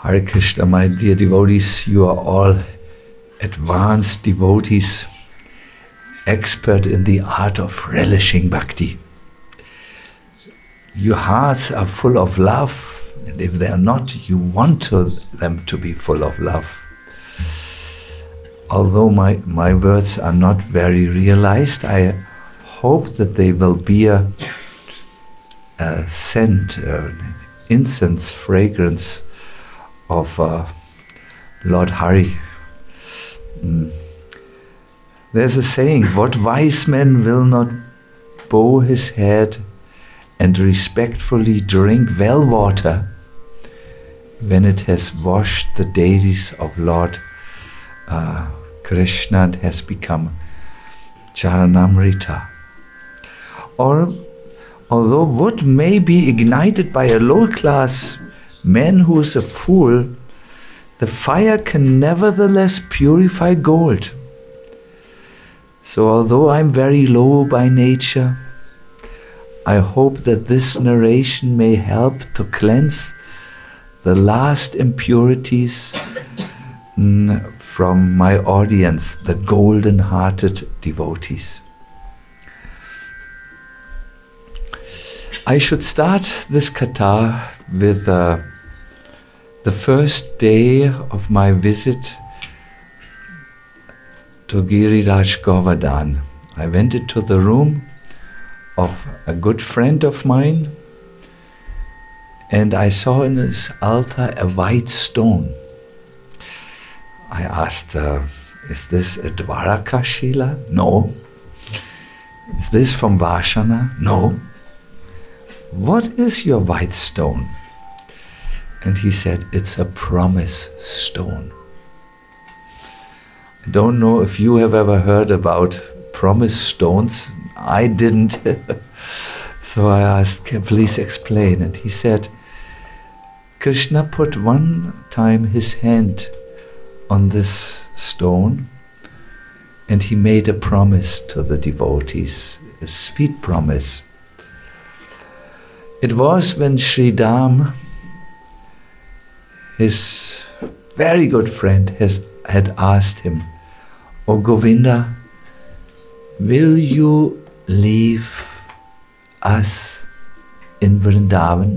Hare Krishna, my dear devotees, you are all advanced devotees, expert in the art of relishing bhakti. Your hearts are full of love, and if they are not, you want them to be full of love. Although my words are not very realized, I hope that they will be a scent, an incense fragrance of Lord Hari. There's a saying, what wise man will not bow his head and respectfully drink well water when it has washed the deities of Lord Krishna and has become Charanamrita. Or, although wood may be ignited by a low-class man who is a fool, the fire can nevertheless purify gold. So although I'm very low by nature, I hope that this narration may help to cleanse the last impurities from my audience, the golden-hearted devotees. I should start this katha with the first day of my visit to Giriraj Govardhan. I went into the room of a good friend of mine, and I saw in his altar a white stone. I asked, is this a Dwaraka Shila? No. Is this from Vashana? No. What is your white stone? And he said, it's a promise stone. I don't know if you have ever heard about promise stones. I didn't. So I asked, please explain. And he said, Krishna put one time his hand on this stone and he made a promise to the devotees, a sweet promise. It was when Sri Dham, his very good friend, had asked him, O Govinda, will you leave us in Vrindavan?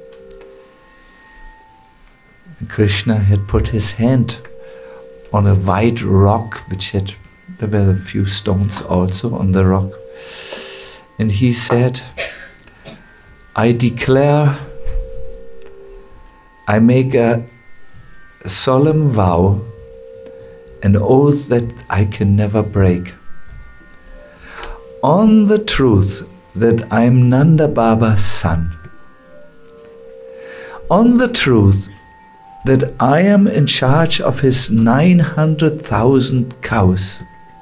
And Krishna had put his hand on a white rock, there were a few stones also on the rock. And he said, I declare, I make a solemn vow, an oath that I can never break, on the truth that I am Nanda Baba's son, on the truth that I am in charge of his 900,000 cows,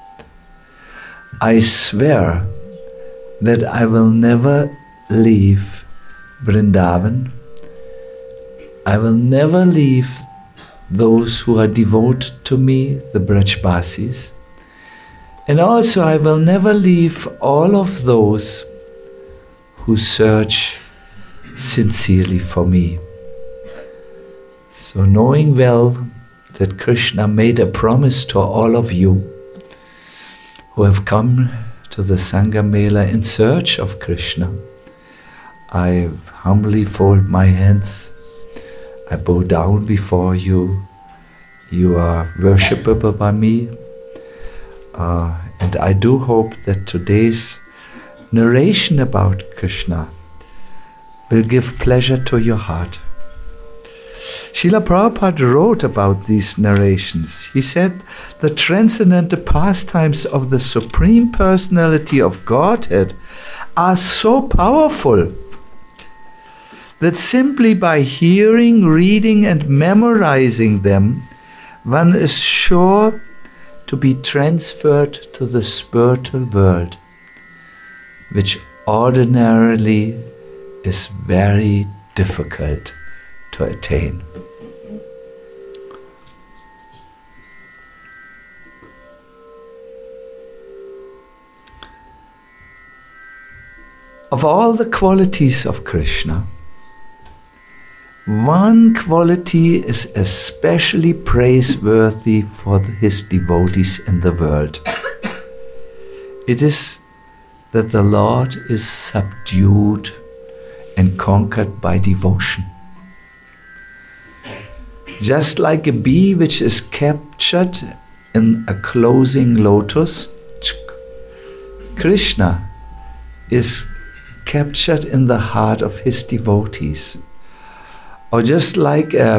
I swear that I will never leave Vrindavan. I will never leave those who are devoted to me, the Brajbasis, and also I will never leave all of those who search sincerely for me. So knowing well that Krishna made a promise to all of you who have come to the Sangha Mela in search of Krishna, I humbly fold my hands, I bow down before you. You are worshipable by me, and I do hope that today's narration about Krishna will give pleasure to your heart. Srila Prabhupada wrote about these narrations. He said, the transcendental pastimes of the Supreme Personality of Godhead are so powerful that simply by hearing, reading and memorizing them, one is sure to be transferred to the spiritual world, which ordinarily is very difficult to attain. Of all the qualities of Krishna, one quality is especially praiseworthy for his devotees in the world. It is that the Lord is subdued and conquered by devotion. Just like a bee which is captured in a closing lotus, Krishna is captured in the heart of his devotees. Or just like a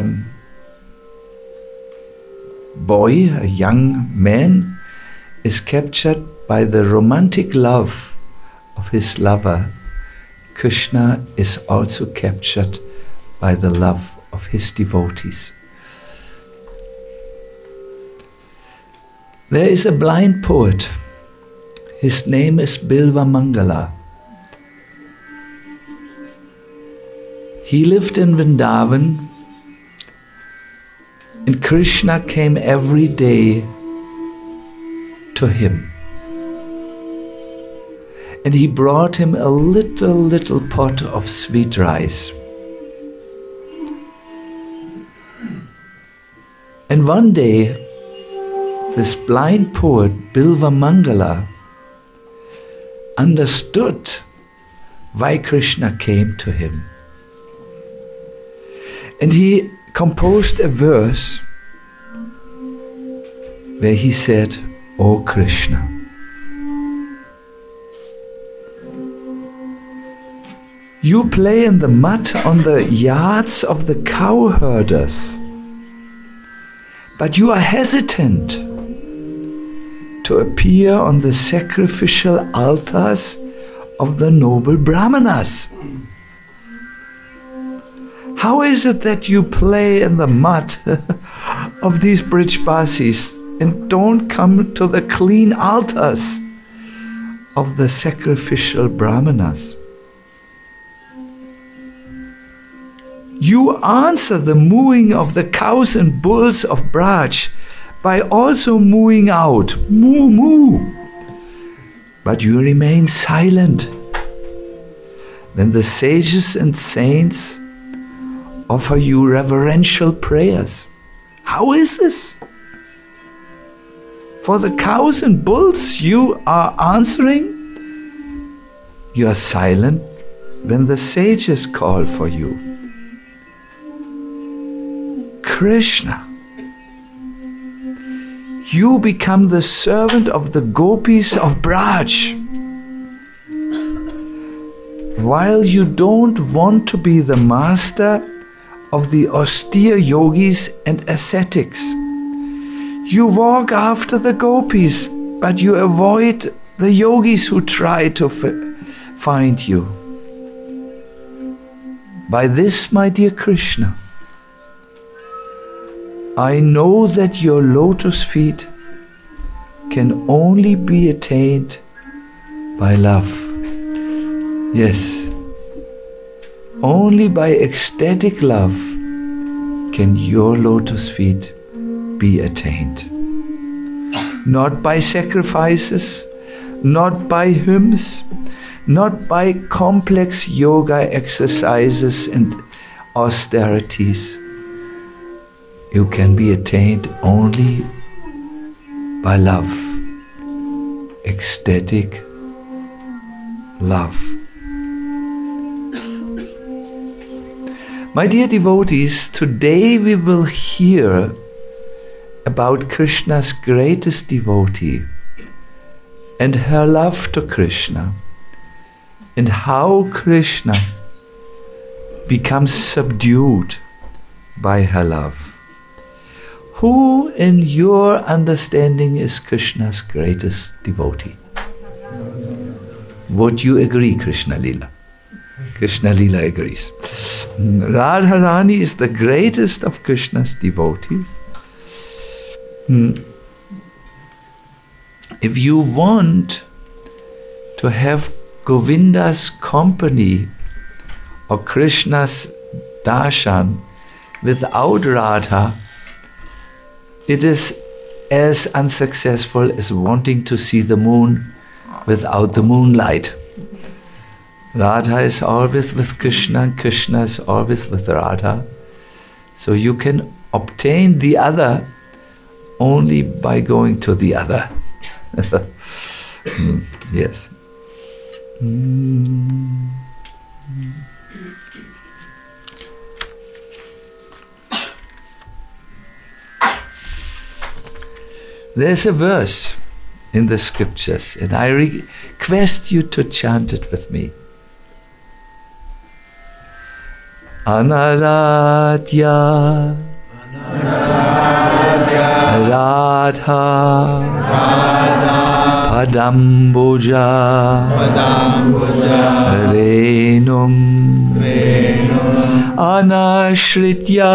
boy, a young man, is captured by the romantic love of his lover, Krishna is also captured by the love of his devotees. There is a blind poet. His name is Bilva Mangala. He lived in Vrindavan, and Krishna came every day to him. And he brought him a little pot of sweet rice. And one day, this blind poet, Bilva Mangala, understood why Krishna came to him. And he composed a verse where he said, "O Krishna, you play in the mud on the yards of the cowherders, but you are hesitant to appear on the sacrificial altars of the noble Brahmanas. How is it that you play in the mud of these Brijbasis and don't come to the clean altars of the sacrificial Brahmanas? You answer the mooing of the cows and bulls of Braj by also mooing out, moo moo. But you remain silent when the sages and saints offer you reverential prayers. How is this? For the cows and bulls you are answering. You are silent when the sages call for you. Krishna, you become the servant of the gopis of Braj, while you don't want to be the master of the austere yogis and ascetics. You walk after the gopis, but you avoid the yogis who try to find you. By this, my dear Krishna, I know that your lotus feet can only be attained by love. Yes, only by ecstatic love can your lotus feet be attained. Not by sacrifices, not by hymns, not by complex yoga exercises and austerities. You can be attained only by love, ecstatic love. My dear devotees, today we will hear about Krishna's greatest devotee and her love to Krishna, and how Krishna becomes subdued by her love. Who in your understanding is Krishna's greatest devotee? Would you agree, Krishna Lila? Krishna Lila agrees. Radharani is the greatest of Krishna's devotees. If you want to have Govinda's company or Krishna's darshan without Radha, it is as unsuccessful as wanting to see the moon without the moonlight. Radha is always with Krishna, and Krishna is always with Radha. So you can obtain the other only by going to the other. Yes. There's a verse in the scriptures, and I request you to chant it with me. Anaradhya Radha Padambuja Renum Anashritya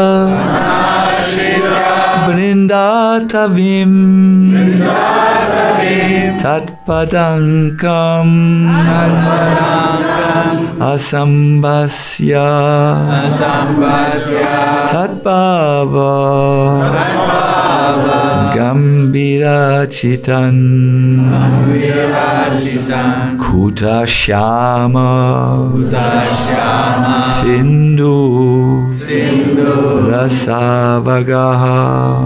Brindatavim Tatpadankam Asambhasya Tatbhava Gambira Chitan Kuta Shama Sindhu Rasavagaha.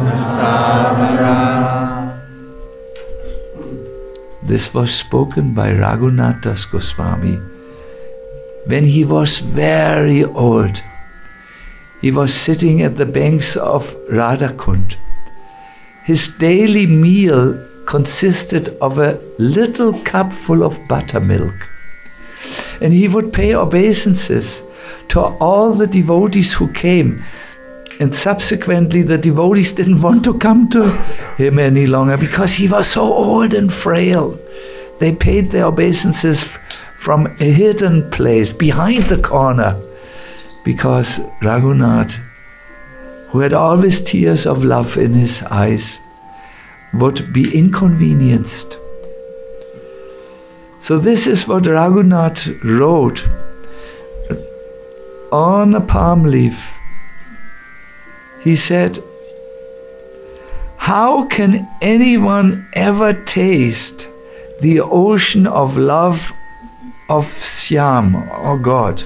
This was spoken by Raghunath Das Goswami when he was very old. He was sitting at the banks of Radhakund. His daily meal consisted of a little cup full of buttermilk. And he would pay obeisances to all the devotees who came. And subsequently the devotees didn't want to come to him any longer because he was so old and frail. They paid their obeisances from a hidden place behind the corner because Raghunath, who had always tears of love in his eyes, would be inconvenienced. So this is what Raghunath wrote on a palm leaf. He said, "How can anyone ever taste the ocean of love of Syam, or God,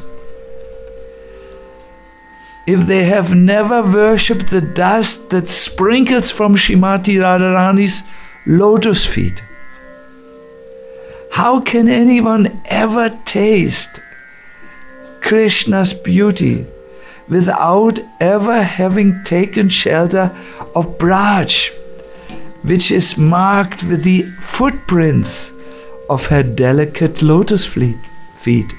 if they have never worshipped the dust that sprinkles from Srimati Radharani's lotus feet? How can anyone ever taste Krishna's beauty without ever having taken shelter of Braj, which is marked with the footprints of her delicate lotus feet?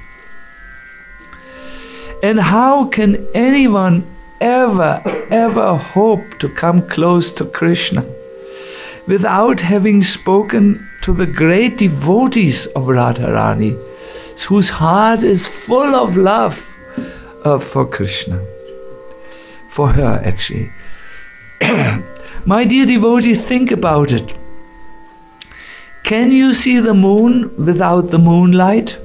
And how can anyone ever hope to come close to Krishna without having spoken to the great devotees of Radharani, whose heart is full of love for Krishna, for her actually?" My dear devotee, think about it. Can you see the moon without the moonlight?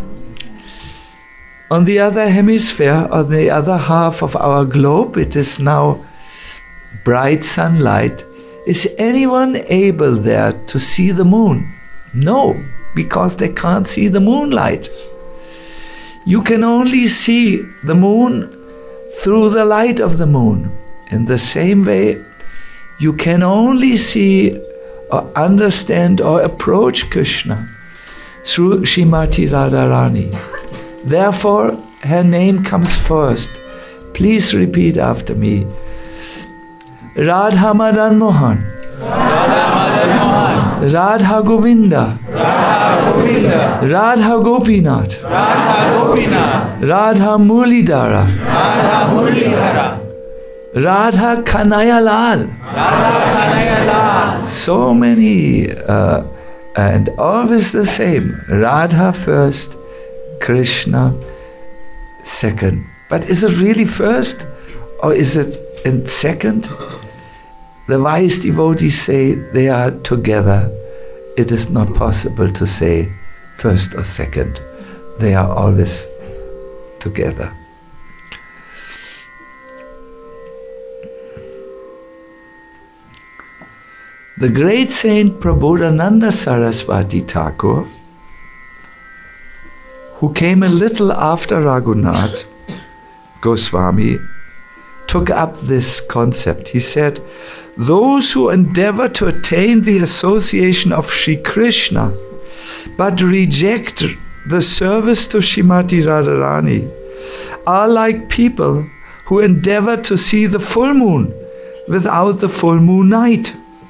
On the other hemisphere, on the other half of our globe, it is now bright sunlight. Is anyone able there to see the moon? No, because they can't see the moonlight. You can only see the moon through the light of the moon. In the same way, you can only see or understand or approach Krishna through Srimati Radharani. Therefore, her name comes first. Please repeat after me. Radha Madan Mohan, Radha Govinda, Radha Gopinath, Radha Murlidhara, Radha Kanhaiya Lal. So many, and always the same. Radha first, Krishna second. But is it really first or is it in second? The wise devotees say they are together. It is not possible to say first or second. They are always together. The great saint Prabodhananda Saraswati Thakur, who came a little after Raghunath Goswami, took up this concept. He said, those who endeavor to attain the association of Sri Krishna but reject the service to Srimati Radharani are like people who endeavor to see the full moon without the full moon night.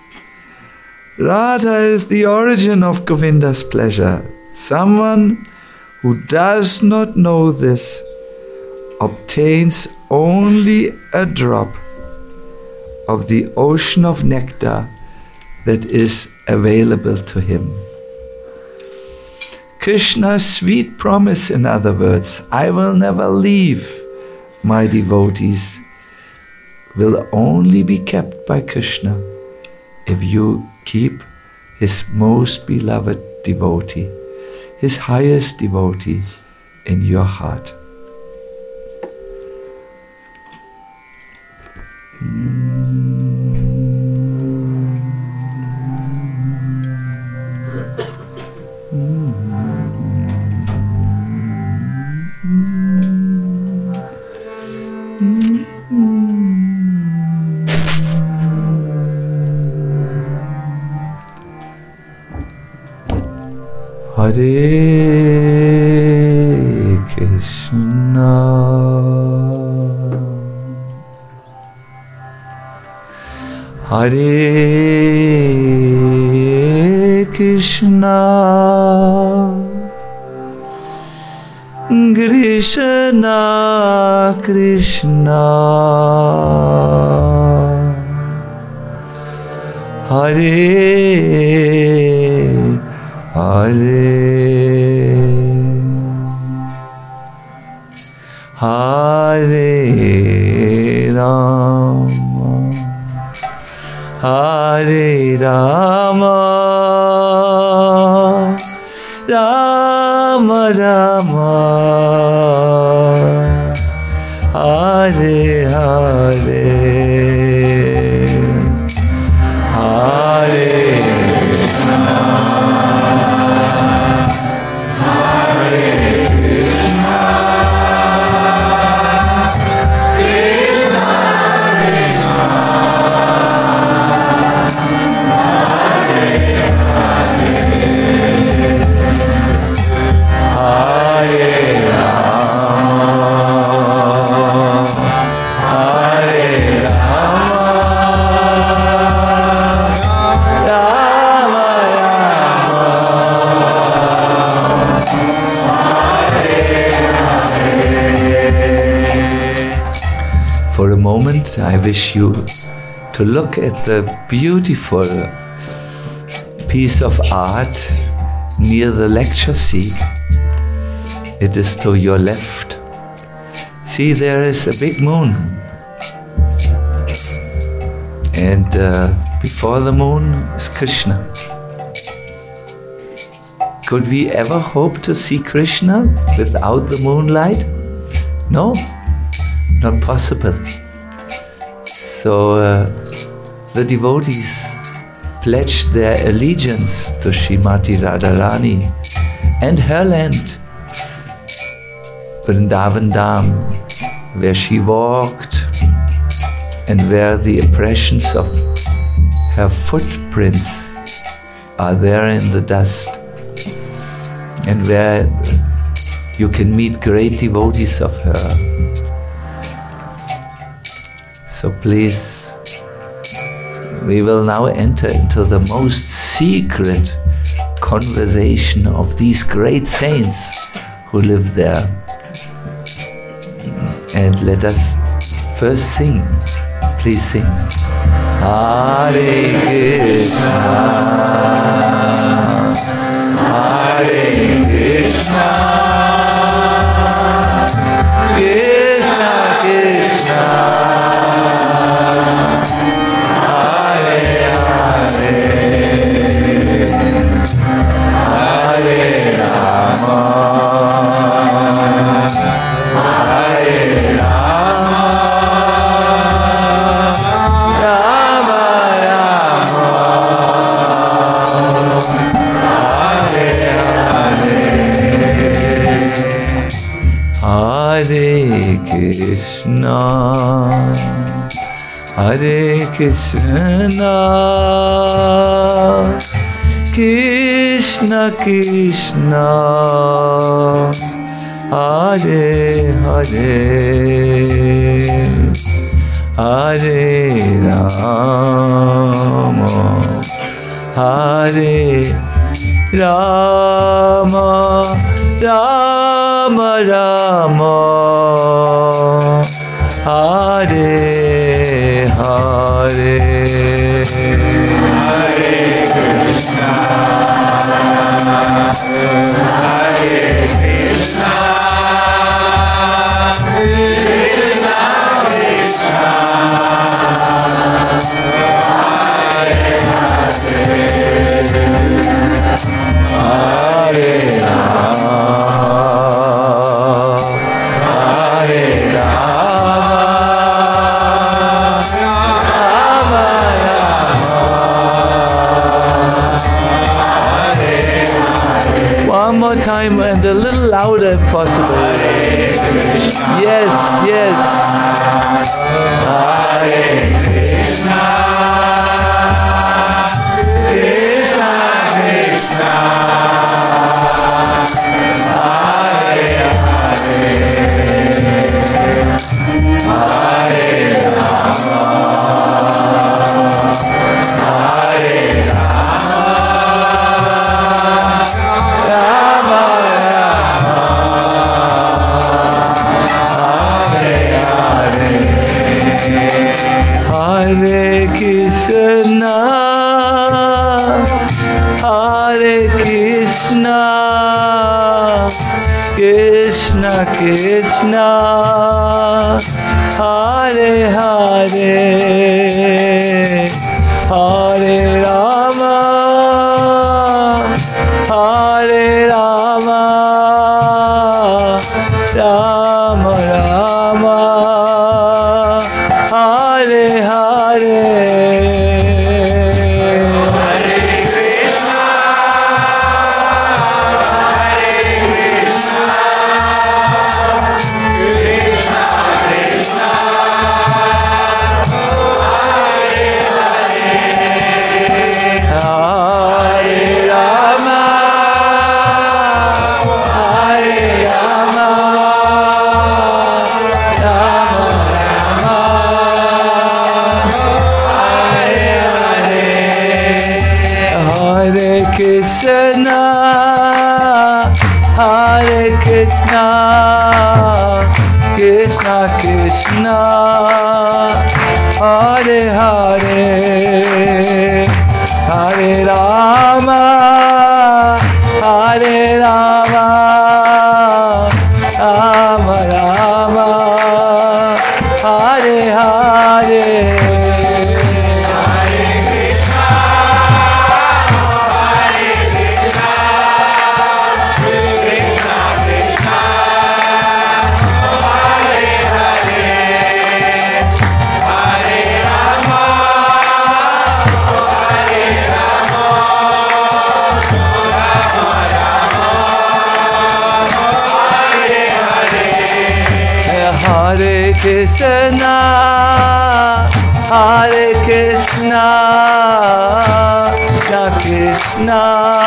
Radha is the origin of Govinda's pleasure. Someone who does not know this obtains only a drop of the ocean of nectar that is available to him. Krishna's sweet promise, in other words, I will never leave my devotees, will only be kept by Krishna if you keep his most beloved devotee, his highest devotee in your heart. Hare Krishna, Hare Krishna, Krishna Krishna, Hare Hare, Hare Rama, Hare Rama, Rama Rama, Hare Hare, Hare Krishna, Hare Krishna, Krishna Krishna, Hare Hare, Hare Rama, Hare Rama, Rama Rama. For a moment, I wish you to look at the beautiful piece of art near the lecture seat. It is to your left. See, there is a big moon. And before the moon is Krishna. Could we ever hope to see Krishna without the moonlight? No, not possible. So the devotees pledged their allegiance to Srimati Radharani and her land, Vrindavan Dham, where she walked and where the impressions of her footprints are there in the dust, and where you can meet great devotees of her. So please, we will now enter into the most secret conversation of these great saints who live there. And let us first sing. Please sing. Hare Krishna, Hare Krishna, Krishna Krishna, Hare Hare, Hare Rama, Hare Rama, Rama Rama, Hare Hare. Hare Krishna, Krishna Krishna, Hare Hare, Hare Rama, Hare Rama, Rama Rama, Hare Hare. Hare Krishna, Hare Krishna, Krishna Krishna, Hare Hare, Hare Rama, Hare Rama, Rama Rama, Hare Hare. One more time and a little louder if possible. Yes, yes. Hare Krishna, Krishna Krishna, Hare Hare, Hare Rama, Hare Rama, Rama Rama, Hare Hare. Hare Krishna, Hare Krishna, Krishna Krishna, Hare Hare, Hare Rama, Hare Rama, Rama Rama, Hare Hare. Krishna, Hare Krishna, Krishna Krishna, Hare Hare, Hare Rama, Hare Rama, Rama Rama, Hare Hare. Hare Krishna, Hare Krishna, Krishna Krishna,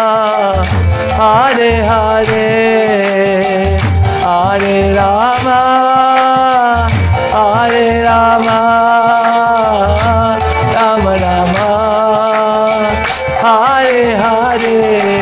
Hare Hare, Hare Rama, Hare Rama, Rama Rama, Hare Hare.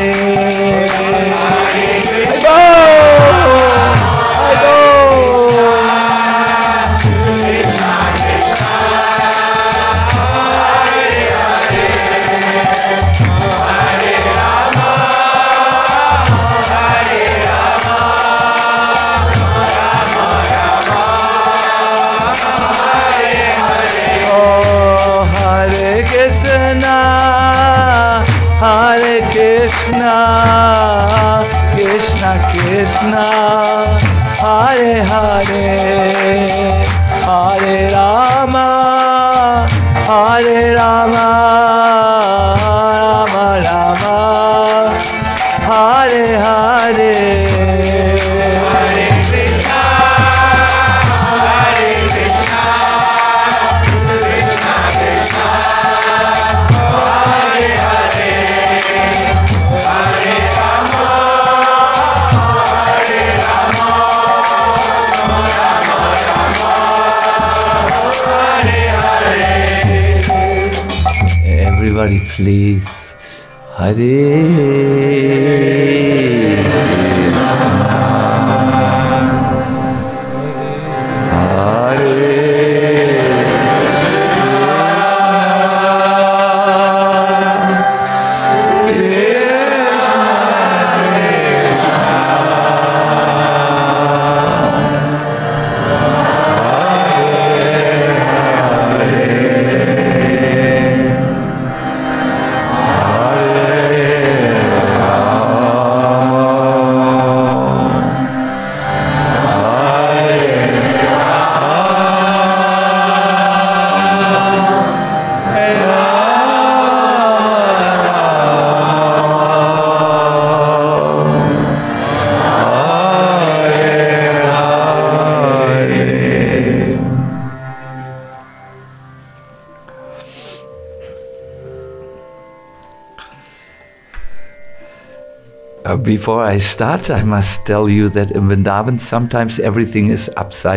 Hare Krishna, Krishna Krishna, Hare Hare, Hare Rama, Hare Rama, Rama Rama, Hare Hare. Krishna, Krishna, everybody please. Hare Krishna, Before I start, I must tell you that in Vrindavan sometimes everything is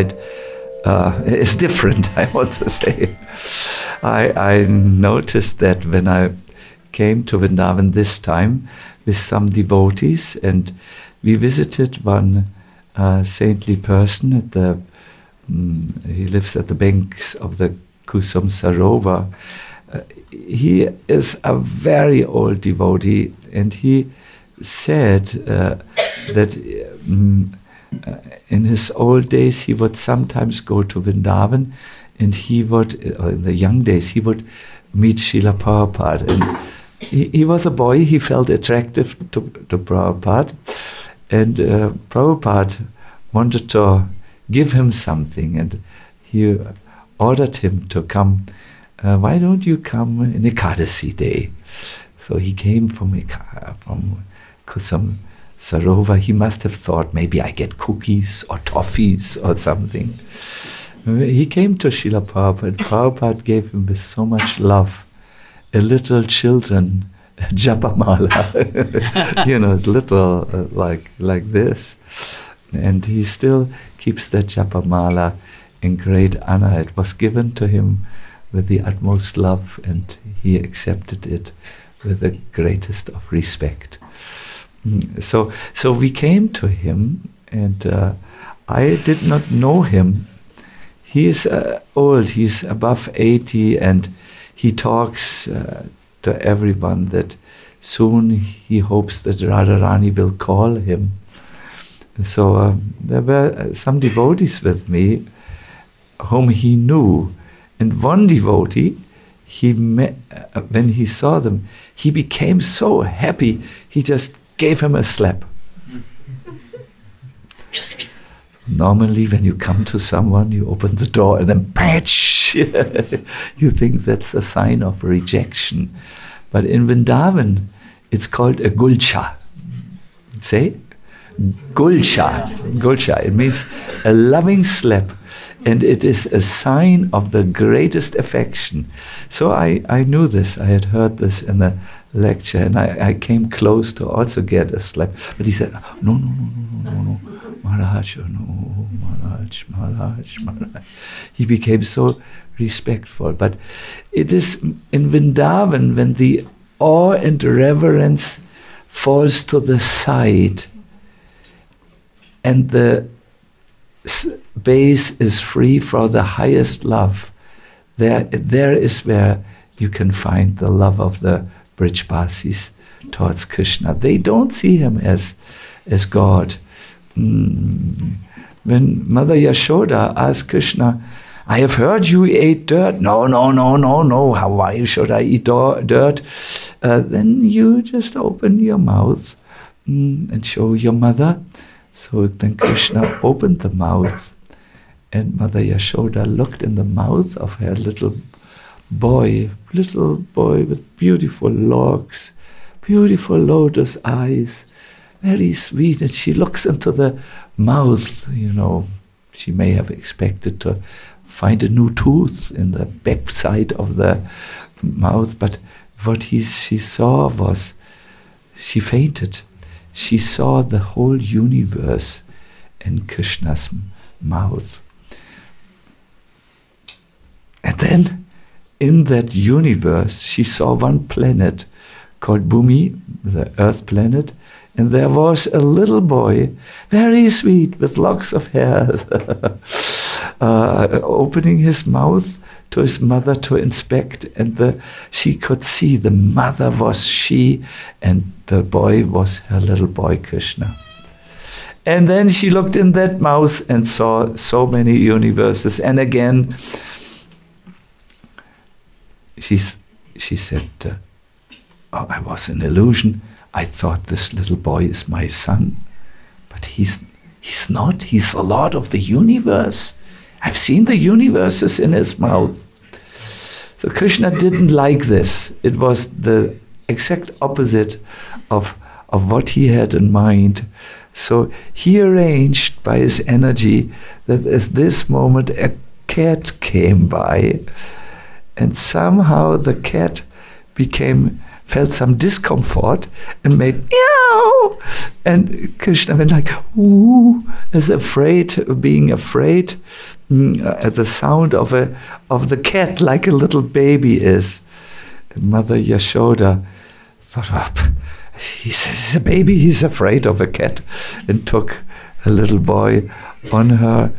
is different, I want to say. I noticed that when I came to Vrindavan this time with some devotees, and we visited one saintly person at he lives at the banks of the Kusum Sarovar. He is a very old devotee, and he said that in his old days he would sometimes go to Vrindavan, and he would, in the young days, he would meet Srila Prabhupada. And he was a boy, he felt attractive to Prabhupada, and Prabhupada wanted to give him something, and he ordered him to come. Why don't you come in Ekadasi day? So he came from Kusum Sarovar. He must have thought, maybe I get cookies or toffees or something. He came to Srila Prabhupada. Prabhupada gave him with so much love a little children japamala, little like this. And he still keeps that japamala in great honor. It was given to him with the utmost love, and he accepted it with the greatest of respect. So we came to him, and I did not know him. He is old, he's above 80, and he talks to everyone that soon he hopes that Radharani will call him. So there were some devotees with me whom he knew, and one devotee, when he saw them, he became so happy, he just gave him a slap. Normally, when you come to someone, you open the door and then patch. You think that's a sign of rejection. But in Vrindavan, it's called a gulcha. Say? Gulcha. Gulcha. It means a loving slap. And it is a sign of the greatest affection. So I knew this. I had heard this in the lecture, and I came close to also get a slap. But he said, no, Maharaj, no, Maharaj. He became so respectful. But it is in Vrindavan when the awe and reverence falls to the side, and the base is free for the highest love. There is where you can find the love of the Brijbasis towards Krishna. They don't see him as God. When Mother Yashoda asked Krishna, I have heard you ate dirt. No. Why should I eat dirt? Then you just open your mouth and show your mother. So then Krishna opened the mouth, and Mother Yashoda looked in the mouth of her little boy with beautiful locks, beautiful lotus eyes, very sweet. And she looks into the mouth, she may have expected to find a new tooth in the back side of the mouth, but what she saw was, she fainted. She saw the whole universe in Krishna's mouth. And then in that universe, she saw one planet called Bhumi, the Earth planet, and there was a little boy, very sweet, with locks of hair, opening his mouth to his mother to inspect, and she could see the mother was she, and the boy was her little boy Krishna. And then she looked in that mouth and saw so many universes. And again, she said, oh, I was an illusion. I thought this little boy is my son. But he's not. He's the Lord of the universe. I've seen the universes in his mouth. So Krishna didn't like this. It was the exact opposite of what he had in mind. So he arranged by his energy that at this moment a cat came by, and somehow the cat felt some discomfort and made meow, and Krishna went like ooh, being afraid at the sound of the cat, like a little baby is. And Mother Yashoda thought, oh, he's a baby, he's afraid of a cat, and took a little boy on her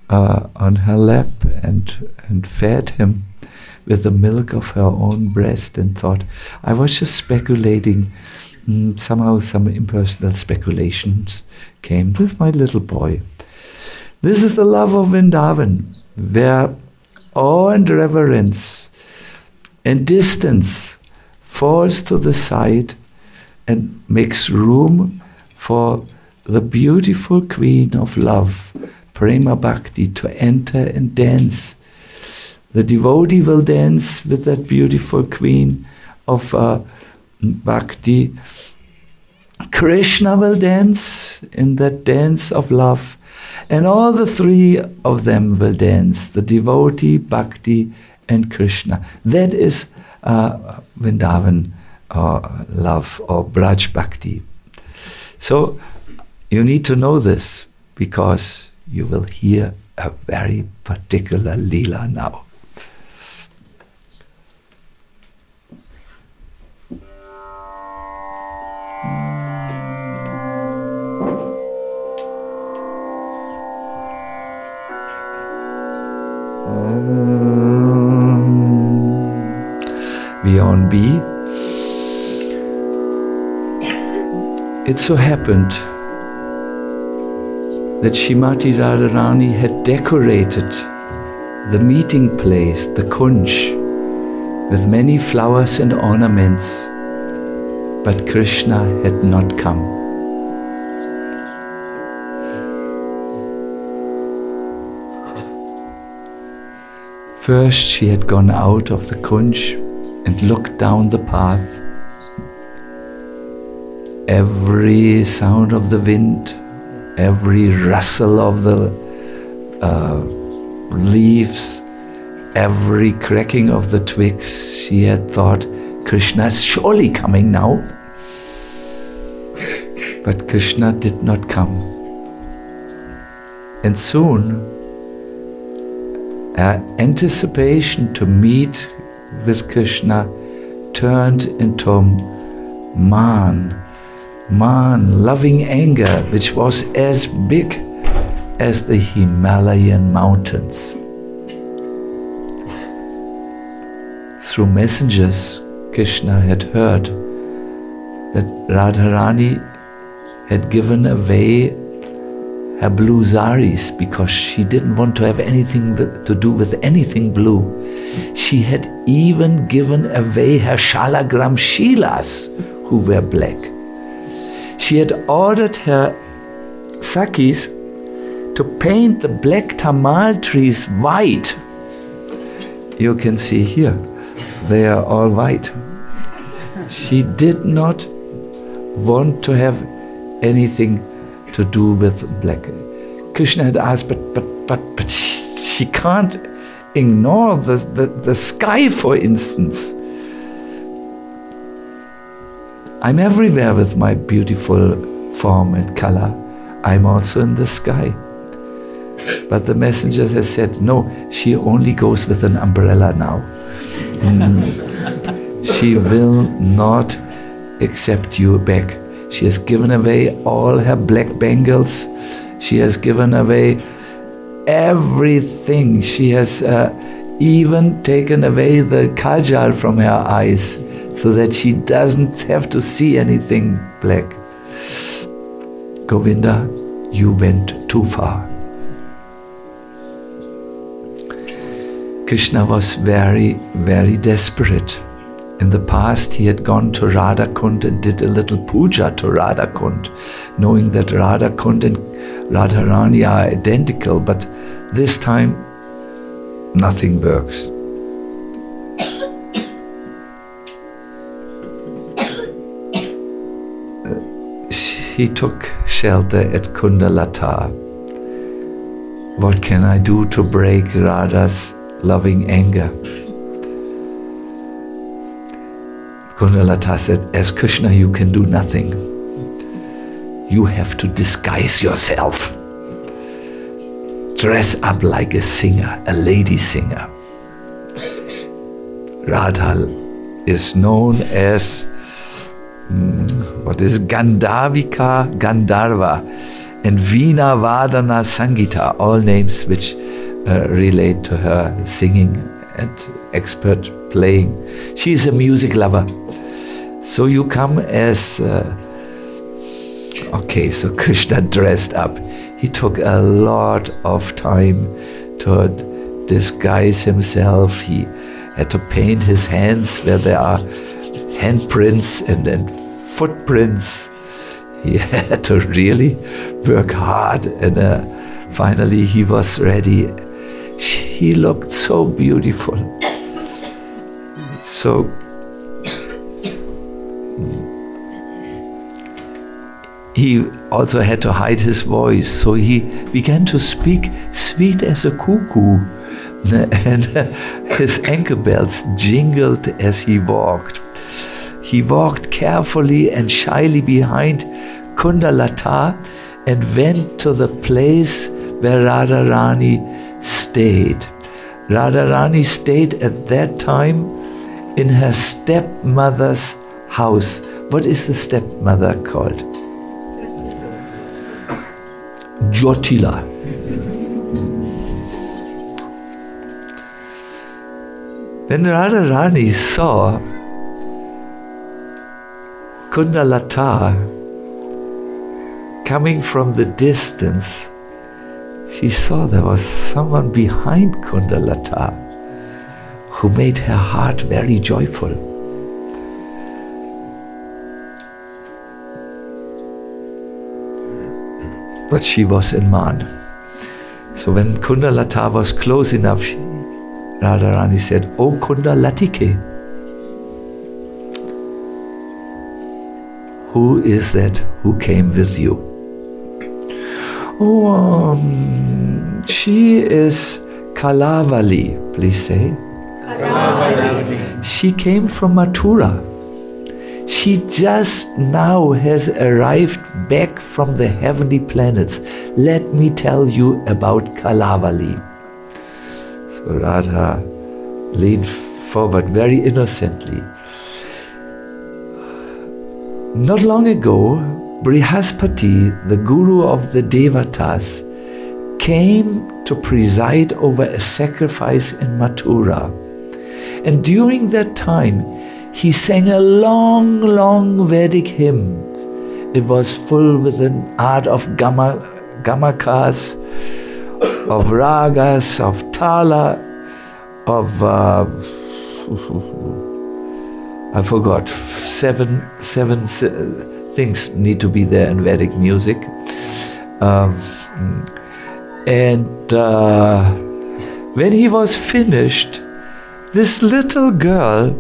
lap and fed him with the milk of her own breast, and thought, I was just speculating. Somehow some impersonal speculations came. This is my little boy. This is the love of Vrindavan, where awe and reverence and distance falls to the side and makes room for the beautiful queen of love, Prema Bhakti, to enter and dance. The devotee will dance with that beautiful queen of Bhakti. Krishna will dance in that dance of love. And all the three of them will dance, the devotee, Bhakti, and Krishna. That is Vrindavan love, or Braj Bhakti. So you need to know this, because you will hear a very particular Leela now. We are on B. It so happened that Srimati Radharani had decorated the meeting place, the Kunj, with many flowers and ornaments, but Krishna had not come. First she had gone out of the Kunj and looked down the path. Every sound of the wind, every rustle of the leaves, every cracking of the twigs, she had thought, Krishna is surely coming now. But Krishna did not come. And soon, our anticipation to meet with Krishna turned into man, loving anger, which was as big as the Himalayan mountains. Through messengers, Krishna had heard that Radharani had given away her blue saris because she didn't want to have anything to do with anything blue. She had even given away her Shalagram Shilas, who were black. She had ordered her Sakis to paint the black tamal trees white. You can see here, they are all white. She did not want to have anything to do with black. Krishna had asked, but she can't ignore the sky, for instance. I'm everywhere with my beautiful form and color. I'm also in the sky. But the messenger has said, no, she only goes with an umbrella now. She will not accept you back. She has given away all her black bangles. She has given away everything. She has even taken away the kajal from her eyes so that she doesn't have to see anything black. Govinda, you went too far. Krishna was very, very desperate. In the past, he had gone to Radha Kund and did a little puja to Radha Kund, knowing that Radha Kund and Radharani are identical, but this time, nothing works. He took shelter at Kundalata. What can I do to break Radha's loving anger? Kundalata said, as Krishna, you can do nothing. You have to disguise yourself. Dress up like a singer, a lady singer. Radha is known as Gandharvika Gandharva and Veena Vadana Sangita, all names which relate to her singing and expert playing. She is a music lover. So you come as so Krishna dressed up. He took a lot of time to disguise himself. He had to paint his hands where there are handprints and footprints. He had to really work hard, and finally he was ready. He looked so beautiful. So he also had to hide his voice, so he began to speak sweet as a cuckoo, and his ankle bells jingled as he walked. He walked carefully and shyly behind Kundalata and went to the place where Radharani stayed. Radharani stayed at that time in her stepmother's house. What is the stepmother called? Jyotila. When Radharani saw Kundalata coming from the distance, she saw there was someone behind Kundalata who made her heart very joyful. But she was in Man. So when Kundalata was close enough, Radharani said, "O Kundalatike, who is that who came with you?" She is Kalavali. Please say. Kalavali. She came from Mathura. She just now has arrived back from the heavenly planets. Let me tell you about Kalavali. So Radha leaned forward very innocently. Not long ago, Brihaspati, the guru of the Devatas, came to preside over a sacrifice in Mathura. And during that time, he sang a long, long Vedic hymn. It was full with an art of gamakas, of ragas, of tala, of I forgot, seven things need to be there in Vedic music. When he was finished, this little girl,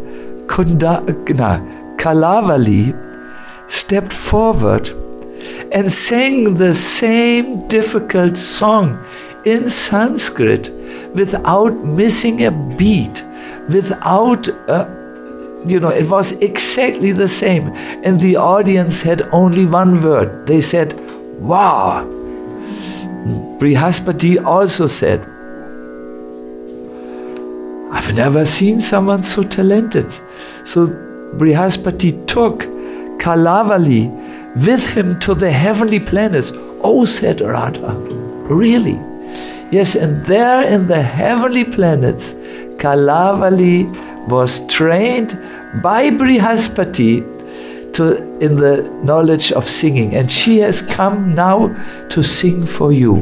Kalavali, stepped forward and sang the same difficult song in Sanskrit without missing a beat, without, it was exactly the same. And the audience had only one word. They said, "Wow." Brihaspati also said, "I I've never seen someone so talented. So Brihaspati took Kalavali with him to the heavenly planets. Oh, said Radha, really? Yes, and there in the heavenly planets, Kalavali was trained by Brihaspati in the knowledge of singing, and she has come now to sing for you.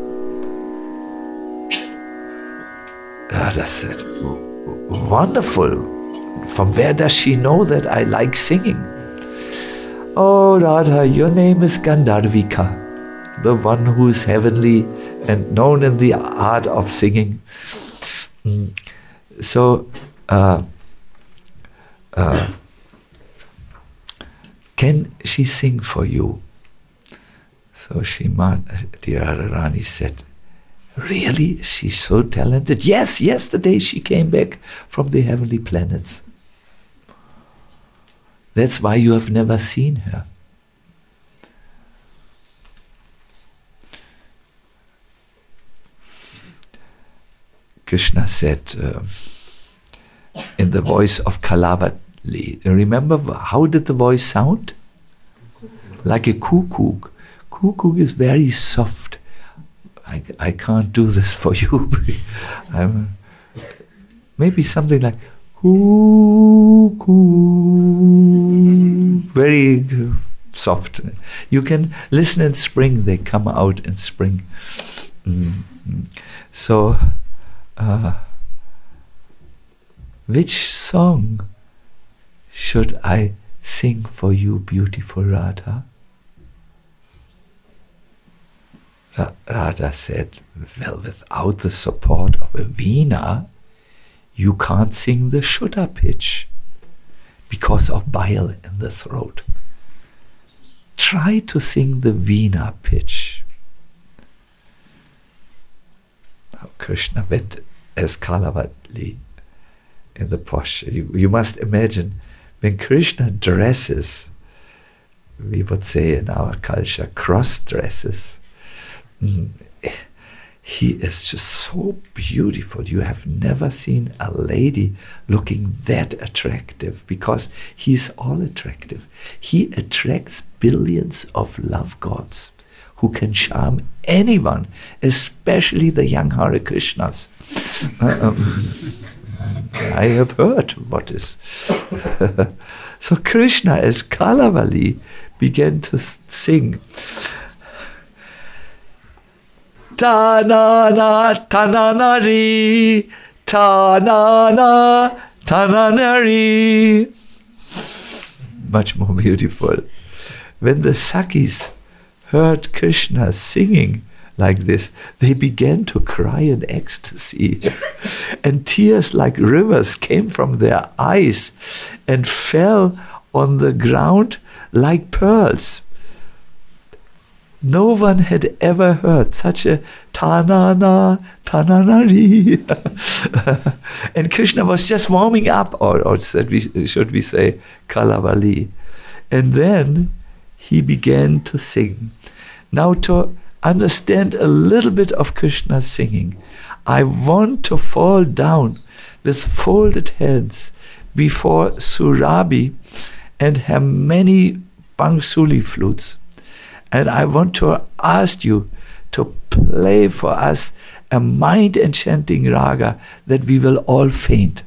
Radha said, wonderful. From where does she know that I like singing? Oh, Radha, your name is Gandharvika, the one who is heavenly and known in the art of singing. So, can she sing for you? So Srimati Radharani said, really? She's so talented? Yes, yesterday she came back from the heavenly planets. That's why you have never seen her. Krishna said in the voice of Kalavali, remember how did the voice sound? Like a cuckoo. Cuckoo is very soft. I can't do this for you. Maybe something like cuckoo, very soft. You can listen in spring, they come out in spring. So, which song should I sing for you, beautiful Radha? Radha said, well, without the support of a veena, you can't sing the Shuddha pitch because of bile in the throat. Try to sing the veena pitch. Now Krishna went as Kalavali in the posture. You must imagine, when Krishna dresses, we would say in our culture, cross dresses, he is just so beautiful. You have never seen a lady looking that attractive, because he's all attractive. He attracts billions of love gods who can charm anyone, especially the young Hare Krishnas. I have heard what is. So Krishna as Kalavali began to sing. Ta-na-na, ta-na-na-ri, ta-na-na, ta-na-na-ri. Much more beautiful. When the Sakhis heard Krishna singing like this, they began to cry in ecstasy. And tears like rivers came from their eyes and fell on the ground like pearls. No one had ever heard such a ta-na-na, ta-na-na-ri. And Krishna was just warming up, or should we say, Kalavali. And then he began to sing. Now, to understand a little bit of Krishna's singing, I want to fall down with folded hands before Surabhi and her many Bansuri flutes. And I want to ask you to play for us a mind-enchanting raga that we will all faint.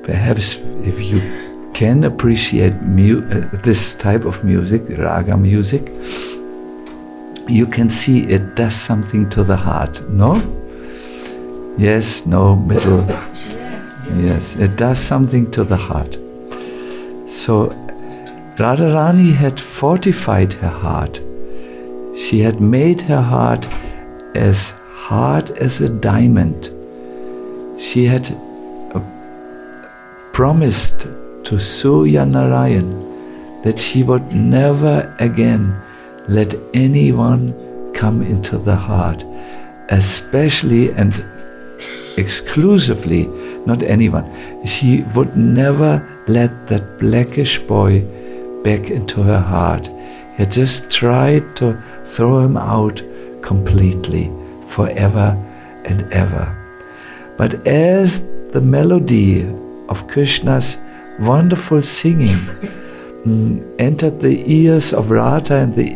perhaps if you can appreciate this type of music, raga music, you can see it does something to the heart, no? Yes, no, middle. Yes, it does something to the heart. So Radharani had fortified her heart. She had made her heart as hard as a diamond. She had promised to Surya Narayan that she would never again let anyone come into the heart, especially and exclusively, not anyone. She would never let that blackish boy back into her heart. He had just tried to throw him out completely, forever and ever. But as the melody of Krishna's wonderful singing entered the ears of Radha and the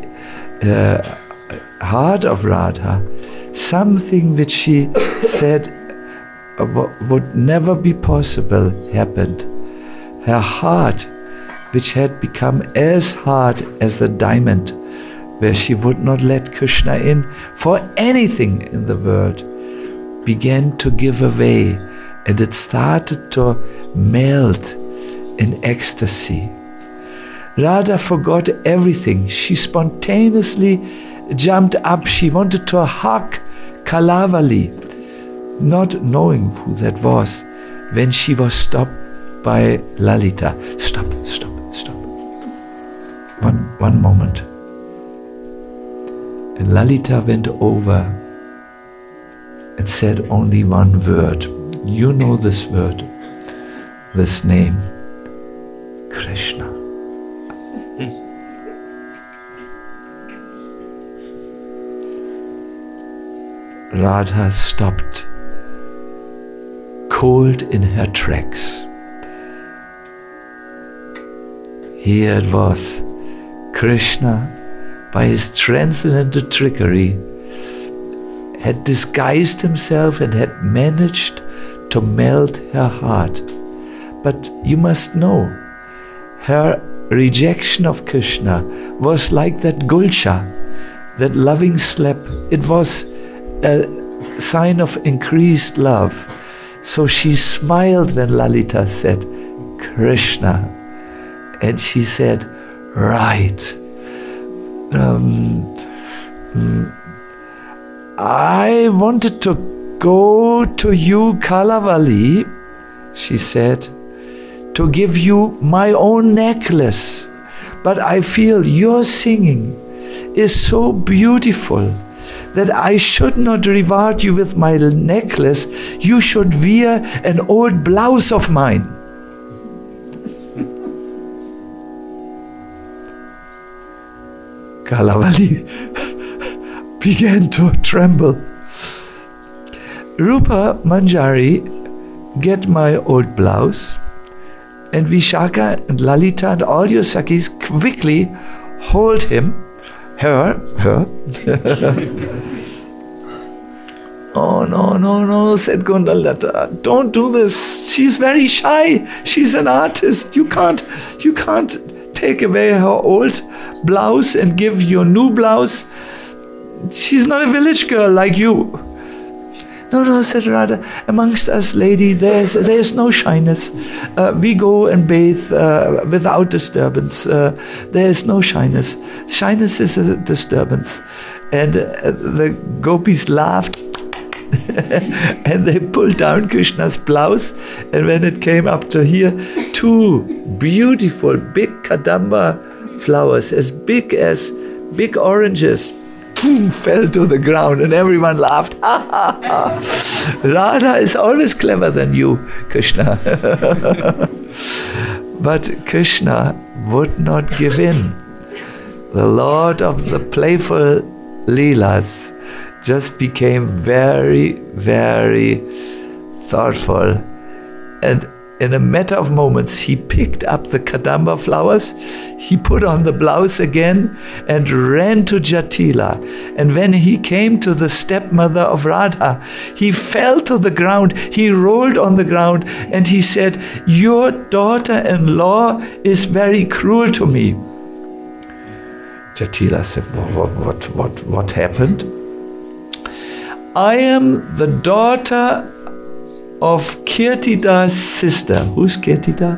heart of Radha, something which she said would never be possible happened. Her heart, which had become as hard as the diamond, where she would not let Krishna in for anything in the world, began to give away, and it started to melt in ecstasy. Radha forgot everything. She spontaneously jumped up. She wanted to hug Kalavali, not knowing who that was, when she was stopped by Lalita. Stop. One moment. And Lalita went over and said only one word. You know this word, this name, Krishna. Radha stopped, cold in her tracks. Here it was. Krishna, by his transcendental trickery, had disguised himself and had managed to melt her heart. But you must know, her rejection of Krishna was like that gulcha, that loving slap. It was a sign of increased love. So she smiled when Lalita said, Krishna. And she said, right. I wanted to go to you, Kalavali, she said, to give you my own necklace. But I feel your singing is so beautiful that I should not reward you with my necklace. You should wear an old blouse of mine. Kalavali began to tremble. Rupa Manjari, get my old blouse. And Vishaka and Lalita and all your Sakis quickly hold him, her. Oh, no, said Gundalata. Don't do this. She's very shy. She's an artist. You can't take away her old blouse and give your new blouse. She's not a village girl like you. No, said Radha. Amongst us, lady, there's no shyness. We go and bathe without disturbance. There is no shyness. Shyness is a disturbance. And the gopis laughed. And they pulled down Krishna's blouse, and when it came up to here, two beautiful big kadamba flowers as big oranges fell to the ground, and everyone laughed. Radha is always clever than you, Krishna. But Krishna would not give in. The Lord of the playful Leelas just became very, very thoughtful. And in a matter of moments, he picked up the kadamba flowers, he put on the blouse again and ran to Jatila. And when he came to the stepmother of Radha, he fell to the ground, he rolled on the ground, and he said, "Your daughter-in-law is very cruel to me." Jatila said, what happened? "I am the daughter of Kirtida's sister." Who's Kirtida?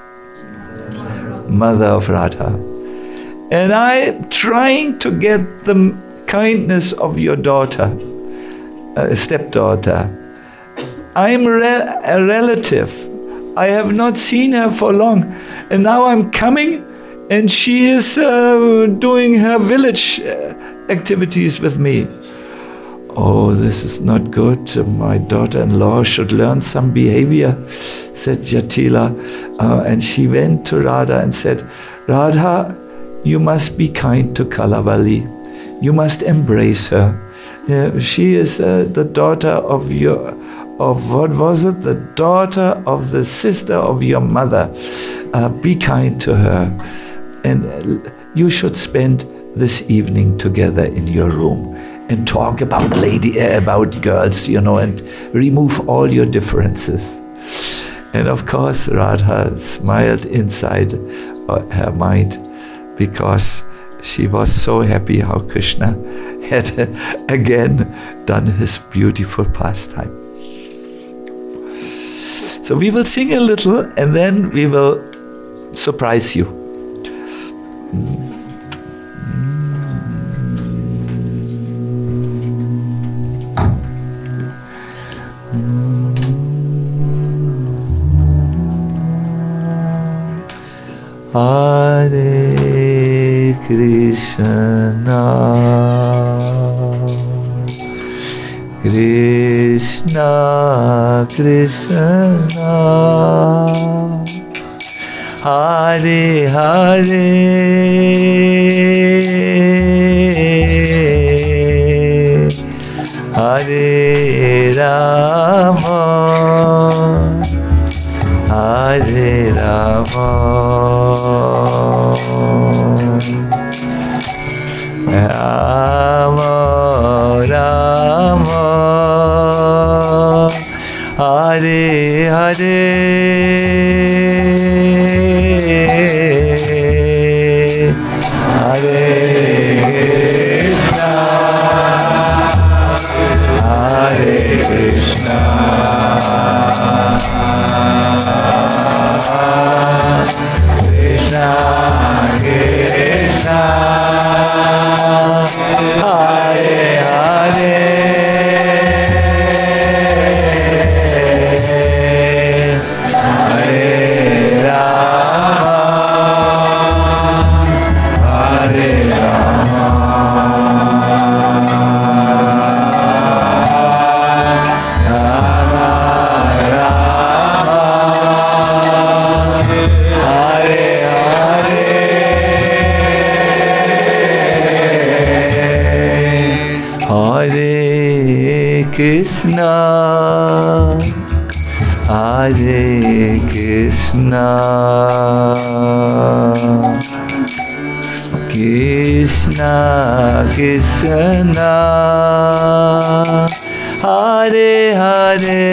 Mother of Radha. "And I'm trying to get the kindness of your daughter, stepdaughter. I'm a relative. I have not seen her for long. And now I'm coming and she is doing her village activities with me." "Oh, this is not good. My daughter-in-law should learn some behavior," said Jatila. And she went to Radha and said, "Radha, you must be kind to Kalavali. You must embrace her. She is the daughter of the daughter of the sister of your mother. Be kind to her. And you should spend this evening together in your room and talk about girls, and remove all your differences." And of course, Radha smiled inside her mind because she was so happy how Krishna had again done his beautiful pastime. So we will sing a little and then we will surprise you. Hare Krishna, Krishna Krishna, Hare Hare, Hare Rama, Hare Rama, Rama Rama, Hare Hare, Hare Krishna, Hare Krishna, Krishna Krishna, Hare Hare, Hare Rama, Hare Rama, Rama Rama, Hare Hare, Hare Krishna, Hare Krishna, Krishna Krishna, Hare Hare,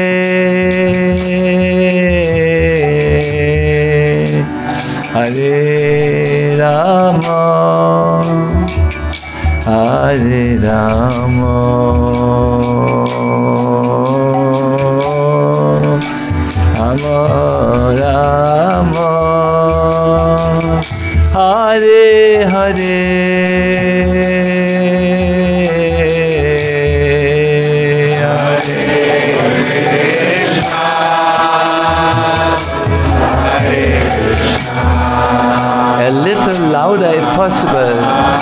Hare Rama, Hare Rama, Rama Rama, Hare Hare, Hare Krishna, Hare Krishna. A little louder if possible.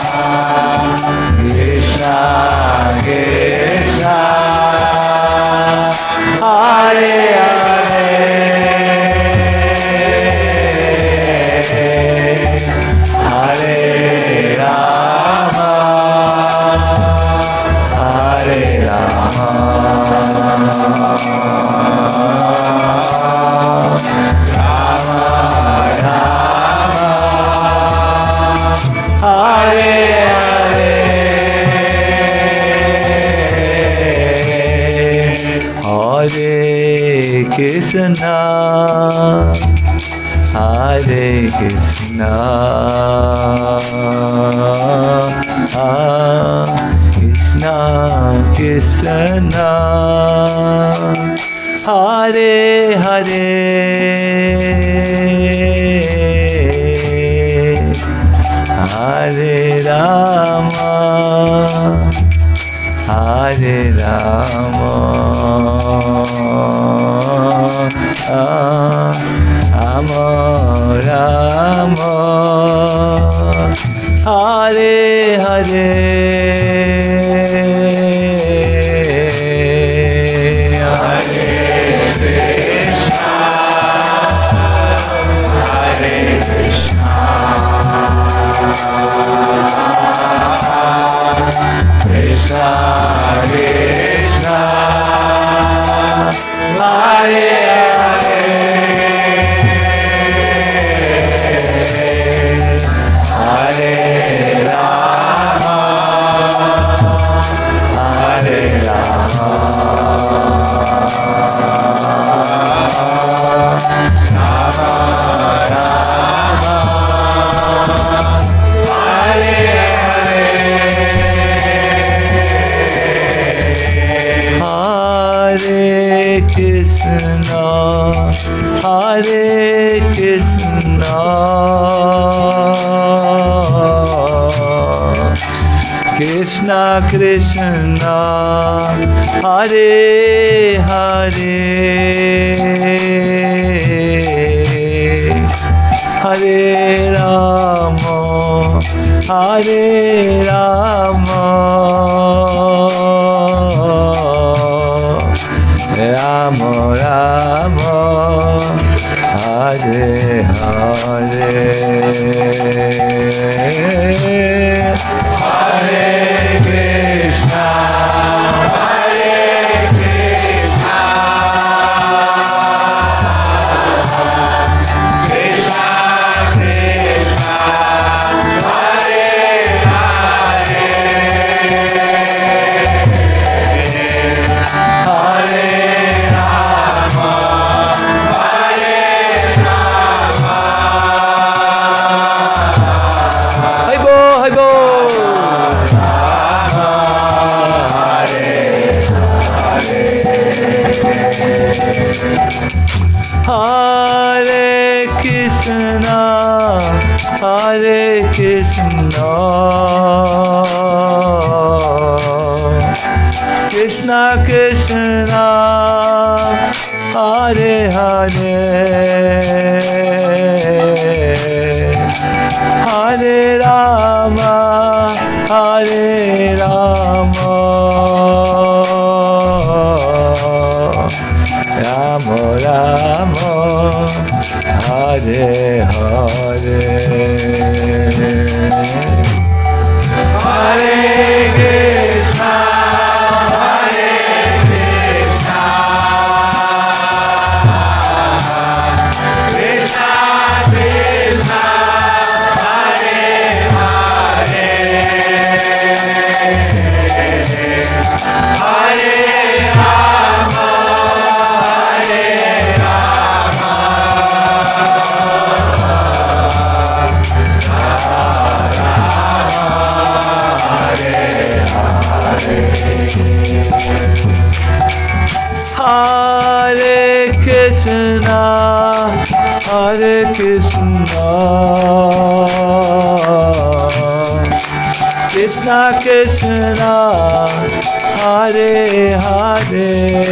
Krishna Krishna, Hare Hare, Hare Rama, Hare Rama, Krishna, Hare Krishna, Krishna Krishna, Hare Hare, Hare Rama, Hare Rama, Rama Rama, Hare Hare, Hare Krishna, Hare Krishna, Krishna Krishna, Hare Hare, Hare Rama, Hare Rama, Rama Rama, Hare Hare, Hare Krishna, Hare Krishna, Krishna Krishna, Hare Hare, Hare Rama, Hare Rama, Rama Rama, Hare Hare, Hare Krishna, Hare Krishna, Krishna Krishna, Hare Hare, Hare Rama, Hare Rama, Haibo Haibo, Hare Krishna, Hare Krishna, Krishna Krishna, Hare Hare, Hare Rama, Hare Rama, Rama Rama, Hare Hare, Hare Krishna, Hare Krishna, Krishna Krishna, Hare Hare, Hare Rama, Hare Rama, Hare Krishna, Hare Krishna, Krishna Krishna, Hare Hare,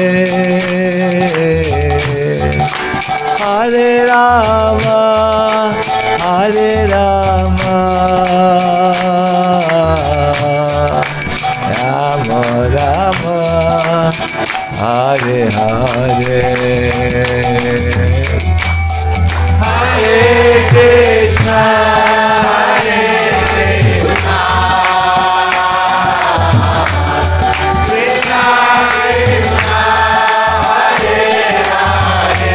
Hare Rama, Hare Rama, Rama Rama, Hare Hare, Hare Krishna, Hare Krishna, Krishna Krishna, Hare Hare,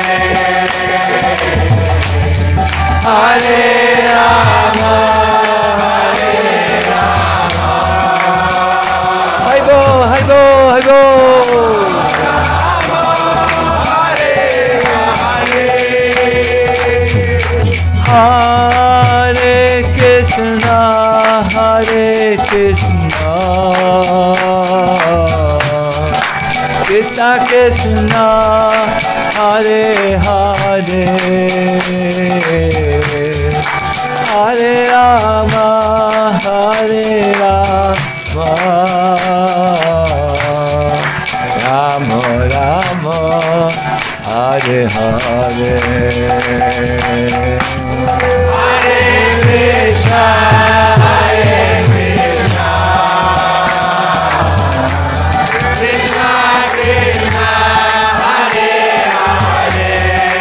Hare Rama, Hare Rama, Haibo Haibo Haibo, Hare Hare Krishna, Hare Krishna, Krishna Krishna, Hare Hare, Hare Rama, Hare Rama, Rama Rama, Hare Hare, Hare Krishna, Hare Krishna, Krishna Krishna, Hare Hare,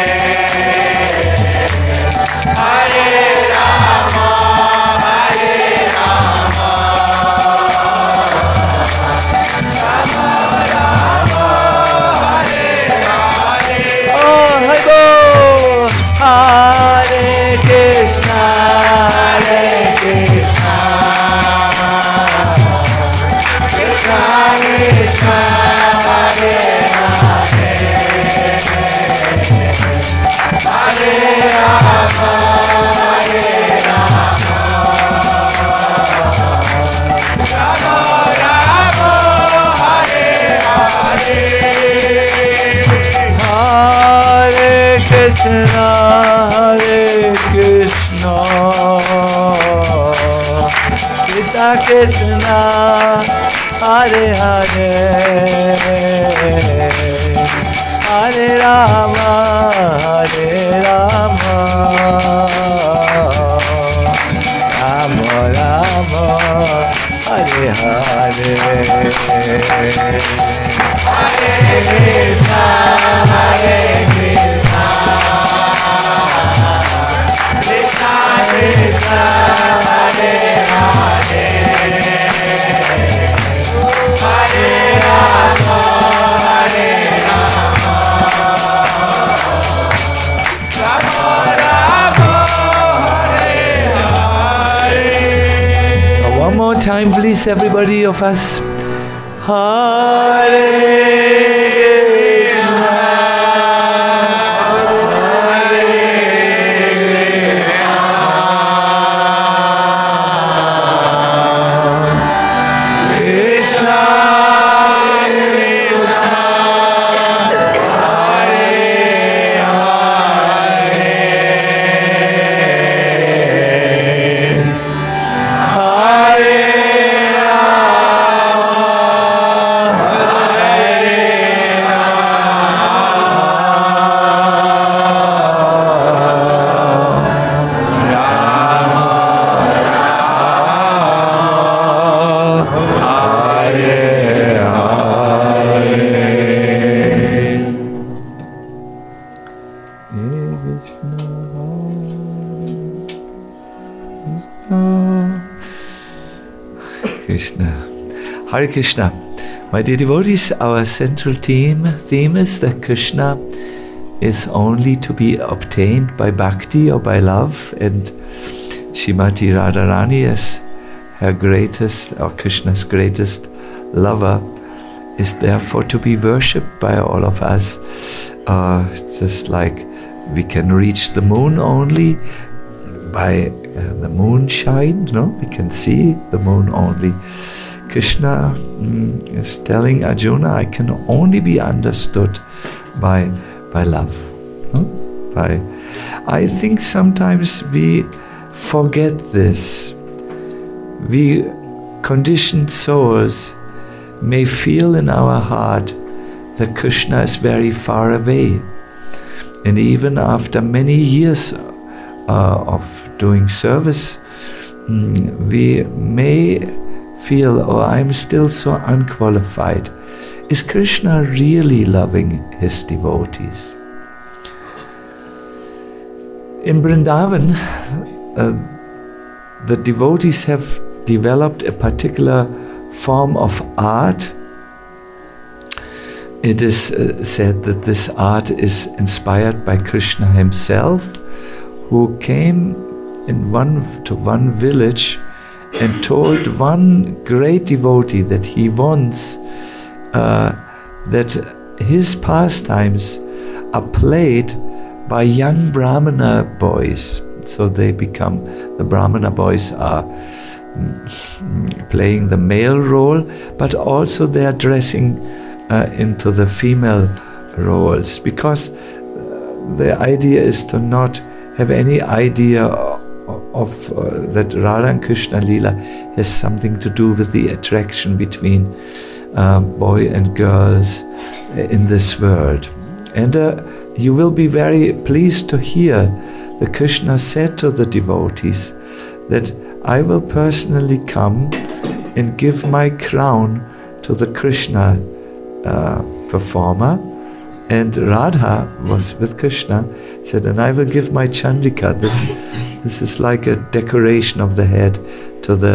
Hare Rama, Hare Rama, Rama Rama, Hare Hare. Oh, Hare Krishna, Hare Krishna, Krishna Krishna, Hare Hare, Hare Rama, Hare Rama, Rama Rama, Hare Hare, Hare Krishna, Hare Krishna, Krishna Krishna, Hare Hare, Hare Rama, Hare Rama, Rama Rama, Hare Hare, Hare Krishna, Hare Krishna, Krishna Krishna, Hare Hare, Hare Rama, Hare Rama, Rama Rama, Hare Hare. One more time, please, everybody of us. Hare Krishna, Hare Krishna, Krishna, Hare Hare Krishna. My dear devotees, our central theme is that Krishna is only to be obtained by bhakti or by love, and Srimati Radharani, as her greatest, or Krishna's greatest lover, is therefore to be worshipped by all of us. Just like we can reach the moon only by the moonshine, we can see the moon only. Krishna is telling Arjuna, I can only be understood by love. I think sometimes we forget this. We conditioned souls may feel in our heart that Krishna is very far away. And even after many years of doing service, we may feel, I'm still so unqualified. Is Krishna really loving his devotees? In Vrindavan, the devotees have developed a particular form of art. It is said that this art is inspired by Krishna himself, who came to one village and told one great devotee that he wants that his pastimes are played by young Brahmana boys. So the Brahmana boys are playing the male role, but also they are dressing into the female roles, because the idea is to not have any idea of that Radha and Krishna Leela has something to do with the attraction between boy and girls in this world. And you will be very pleased to hear that Krishna said to the devotees that I will personally come and give my crown to the Krishna performer. And Radha was with Krishna, said, and I will give my Chandrika. This is like a decoration of the head to the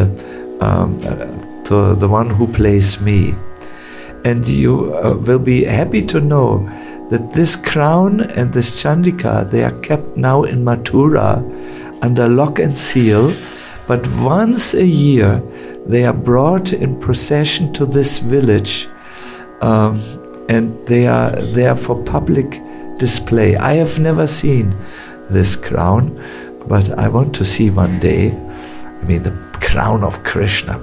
one who plays me. And you will be happy to know that this crown and this Chandrika, they are kept now in Mathura under lock and seal, but once a year they are brought in procession to this village, and they are there for public display. I have never seen this crown, but I want to see one day. I mean, the crown of Krishna.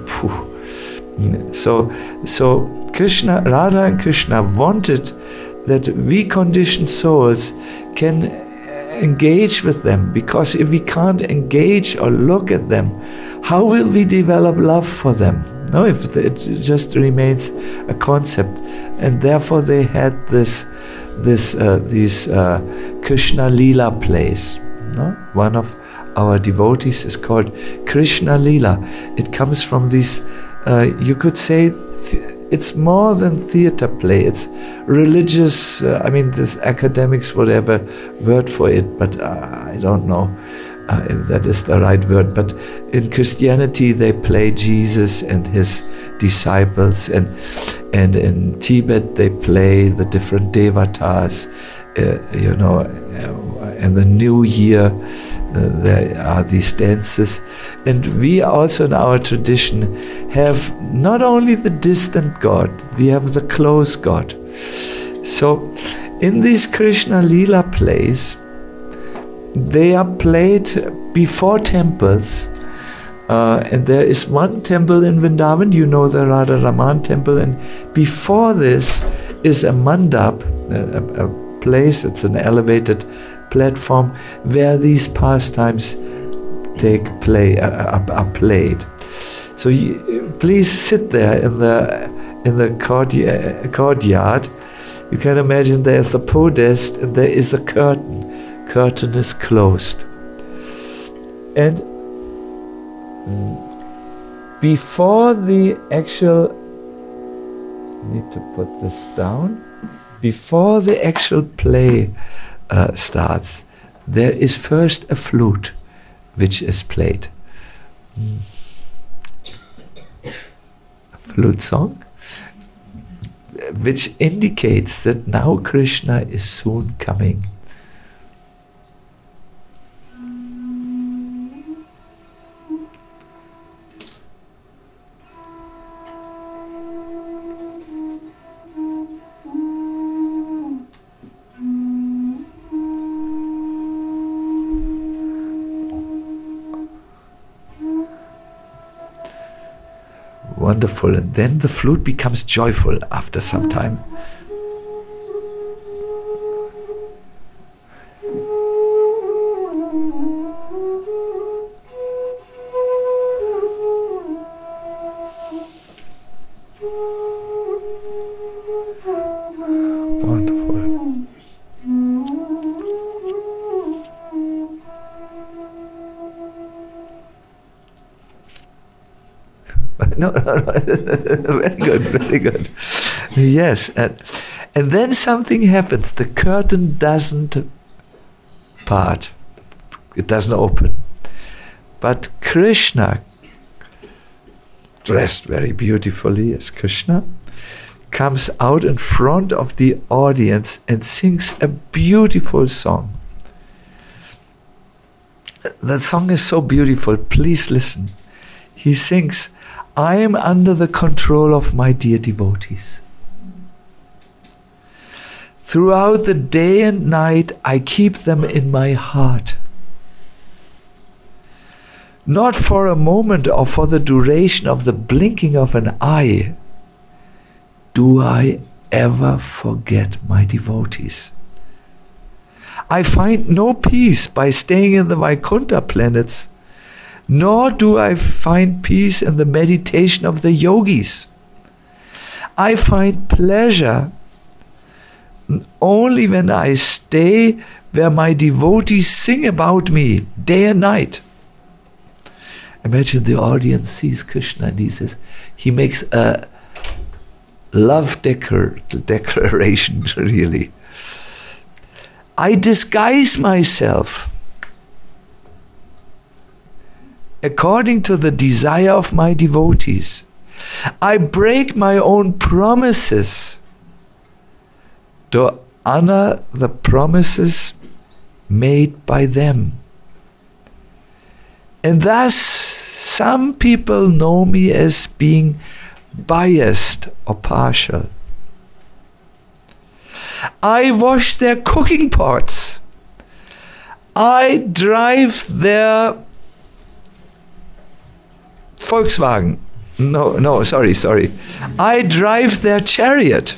So Krishna, Radha and Krishna wanted that we conditioned souls can engage with them, because if we can't engage or look at them, how will we develop love for them? No, if it just remains a concept. And therefore they had these Krishna Leela plays. No? One of our devotees is called Krishna Leela. It comes from these, you could say, it's more than theater play. It's religious. This academics would have a word for it, but I don't know if that is the right word. But in Christianity, they play Jesus and his disciples, and in Tibet they play the different devatas. In the New Year there are these dances, and we also in our tradition have not only the distant God, we have the close God. So in these Krishna Leela plays, they are played before temples, and there is one temple in Vrindavan, the Radha Raman temple, and before this is a mandap, a place, it's an elevated platform where these pastimes are played. So please sit there in the courtyard. You can imagine there's a podest and there is a curtain. Curtain is closed. And before the actual, need to put this down. Before the actual play starts, there is first a flute which is played. A flute song which indicates that now Krishna is soon coming. Wonderful. And then the flute becomes joyful after some time. Wonderful. No, very good, very good. Yes, and then something happens. The curtain doesn't part. It doesn't open. But Krishna, dressed very beautifully as Krishna, comes out in front of the audience and sings a beautiful song. The song is so beautiful. Please listen. He sings, I am under the control of my dear devotees. Throughout the day and night, I keep them in my heart. Not for a moment or for the duration of the blinking of an eye do I ever forget my devotees. I find no peace by staying in the Vaikuntha planets, nor do I find peace in the meditation of the yogis. I find pleasure only when I stay where my devotees sing about me day and night. Imagine the audience sees Krishna and he makes a love declaration, really. I disguise myself according to the desire of my devotees. I break my own promises to honor the promises made by them. And thus, some people know me as being biased or partial. I wash their cooking pots. I drive their Volkswagen. Sorry. I drive their chariot.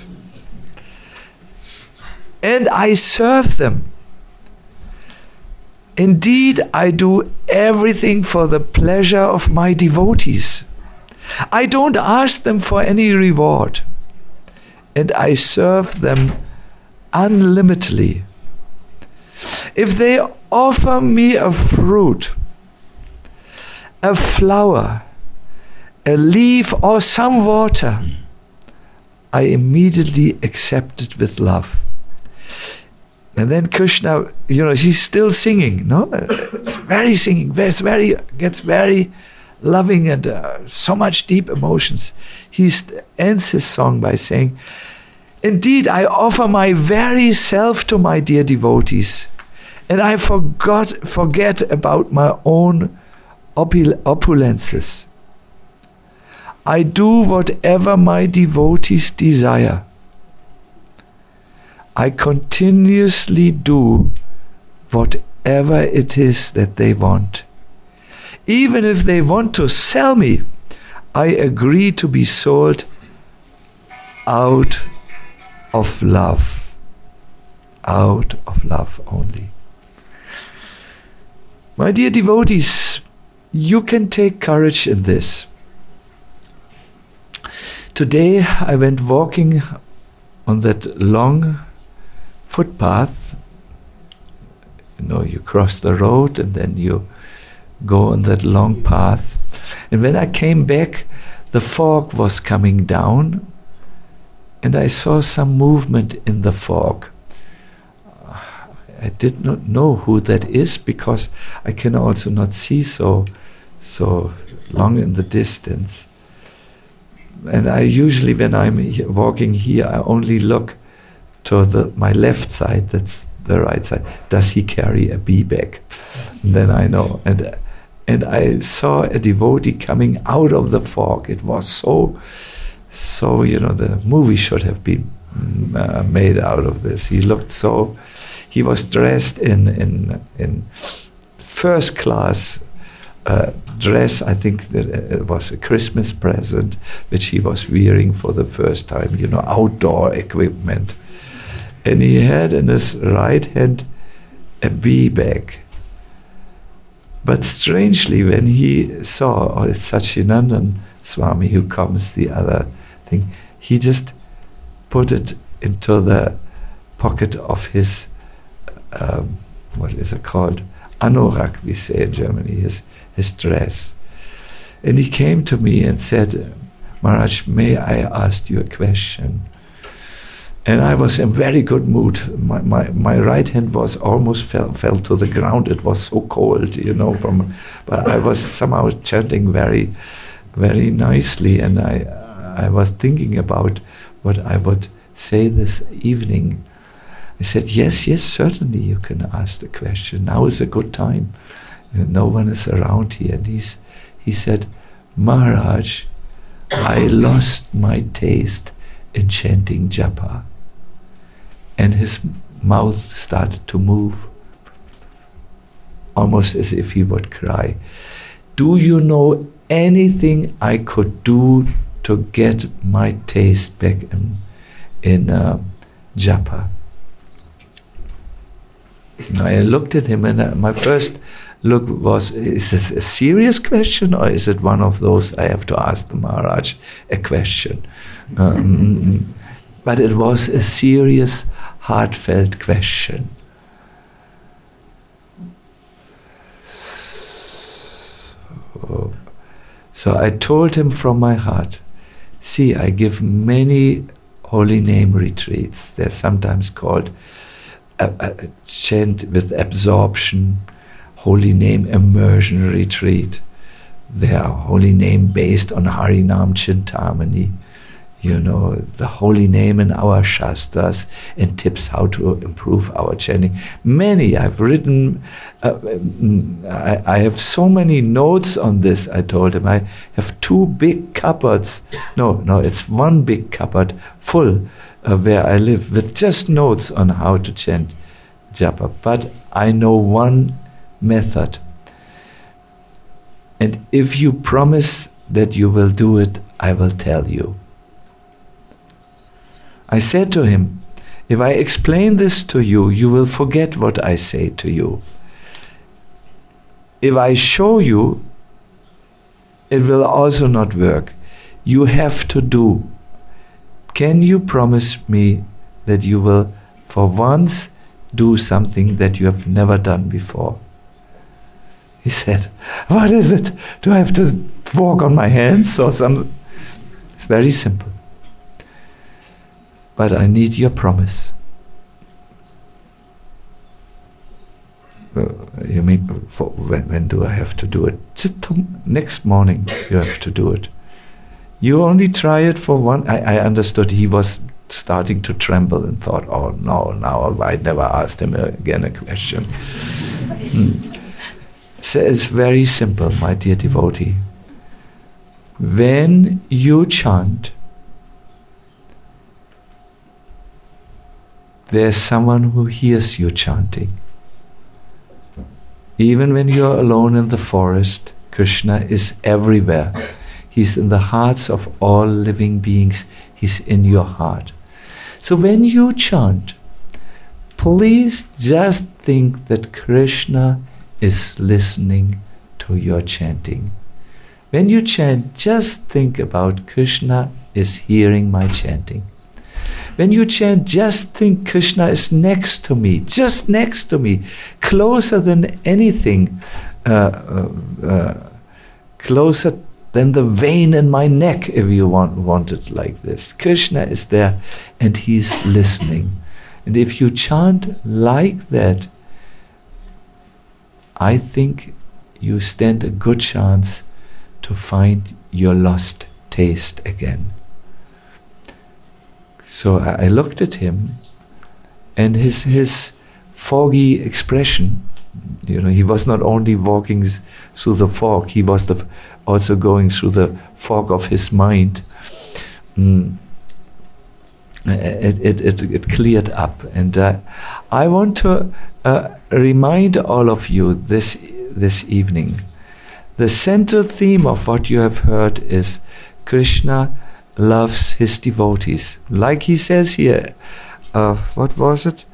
And I serve them. Indeed, I do everything for the pleasure of my devotees. I don't ask them for any reward. And I serve them unlimitedly. If they offer me a fruit, a flower, a leaf, or some water, I immediately accept it with love. And then Krishna, she's still singing, no? It's very singing, gets very loving and so much deep emotions. He ends his song by saying, indeed, I offer my very self to my dear devotees, and I forget about my own opulences. I do whatever my devotees desire. I continuously do whatever it is that they want. Even if they want to sell me, I agree to be sold out of love. Out of love only. My dear devotees, you can take courage in this. Today I went walking on that long footpath. You cross the road and then you go on that long path. And when I came back, the fog was coming down and I saw some movement in the fog. I did not know who that is because I can also not see so long in the distance. And I usually, when I'm walking here, I only look to my left side, that's the right side. Does he carry a bee bag? And then I know. And I saw a devotee coming out of the fog. It was so the movie should have been made out of this. He was dressed in first class dress. I think that it was a Christmas present which he was wearing for the first time, outdoor equipment. And he had in his right hand a bee bag. But strangely, when he saw Satchidananda Swami, who comes the other thing, he just put it into the pocket of his, what is it called? Anorak, we say in Germany, his dress. And he came to me and said, Maharaj, may I ask you a question? And I was in very good mood. My right hand was almost fell to the ground. It was so cold, but I was somehow chanting very, very nicely. And I was thinking about what I would say this evening. I said, yes, certainly you can ask the question. Now is a good time. No one is around here. And he said, Maharaj, I lost my taste in chanting japa. and his mouth started to move, almost as if he would cry. Do you know anything I could do to get my taste back in japa? I looked at him, and my first look was, is this a serious question, or is it one of those I have to ask the Maharaj a question? But it was a serious, heartfelt question. So I told him from my heart, see, I give many holy name retreats. They're sometimes called a chant with absorption, holy name immersion retreat. They are holy name based on Harinam Chintamani, the holy name in our Shastras and tips how to improve our chanting. Many, I've written, I have so many notes on this, I told him. I have 2 big cupboards. No, it's 1 big cupboard full where I live with just notes on how to chant japa. But I know one method. And if you promise that you will do it, I will tell you. I said to him, if I explain this to you, you will forget what I say to you. If I show you, it will also not work. You have to do. Can you promise me that you will, for once, do something that you have never done before? He said, what is it? Do I have to walk on my hands or something? It's very simple. But I need your promise. You mean, when do I have to do it? Just next morning you have to do it. You only try it for one. I understood he was starting to tremble and thought, oh no, now I never asked him again a question. So it's very simple, my dear devotee. When you chant, there's someone who hears you chanting. Even when you're alone in the forest, Krishna is everywhere. He's in the hearts of all living beings. He's in your heart. So when you chant, please just think that Krishna is listening to your chanting. When you chant, just think about Krishna is hearing my chanting. When you chant, just think Krishna is next to me, just next to me, closer than anything, closer than the vein in my neck, if you want it like this. Krishna is there and he's listening. And if you chant like that, I think you stand a good chance to find your lost taste again. So I looked at him, and his foggy expression, he was not only walking through the fog, he was also going through the fog of his mind. It cleared up, and I want to remind all of you this evening. The central theme of what you have heard is Krishna loves his devotees. Like he says here, what was it?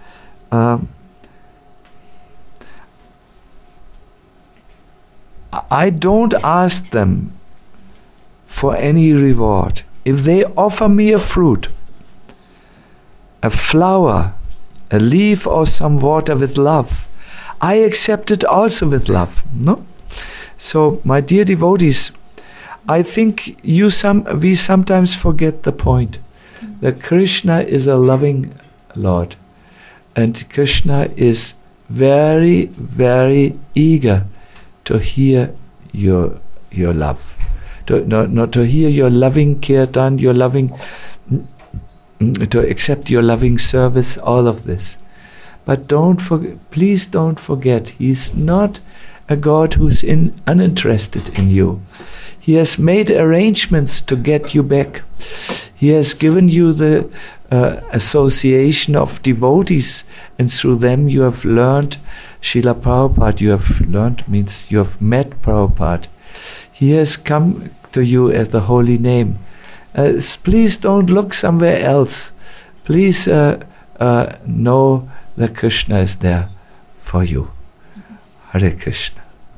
I don't ask them for any reward. If they offer me a fruit, a flower, a leaf or some water with love, I accept it also with love. No? So, my dear devotees, I think we sometimes forget the point that Krishna is a loving Lord, and Krishna is very, very eager to hear your love, to hear your loving kirtan, your loving, to accept your loving service, all of this. But please don't forget, He's not a God who's uninterested in you. He has made arrangements to get you back. He has given you the association of devotees, and through them you have learned Srila Prabhupada. You have learned means you have met Prabhupada. He has come to you as the holy name. Please don't look somewhere else. Please know that Krishna is there for you. Hare Krishna.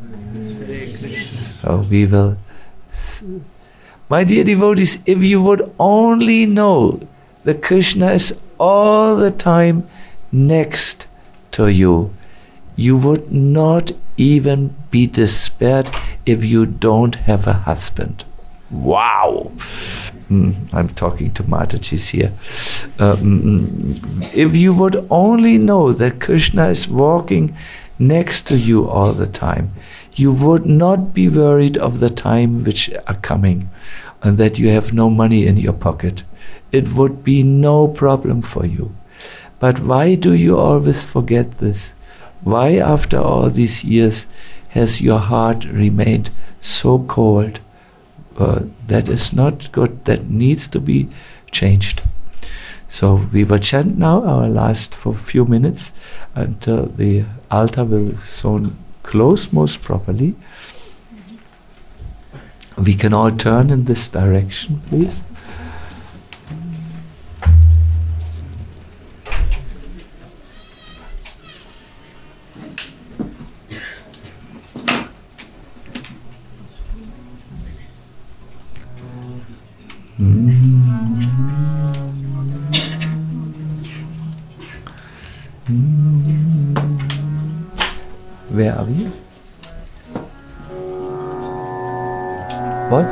So we will. My dear devotees, if you would only know that Krishna is all the time next to you, you would not even be despaired if you don't have a husband. Wow! I'm talking to Mataji's here. If you would only know that Krishna is walking next to you all the time, you would not be worried of the time which are coming and that you have no money in your pocket. It would be no problem for you. But why do you always forget this? Why, after all these years, has your heart remained so cold? That is not good. That needs to be changed. So we will chant now our last for a few minutes until the altar will soon close most properly. We can all turn in this direction, please. Where are we? What?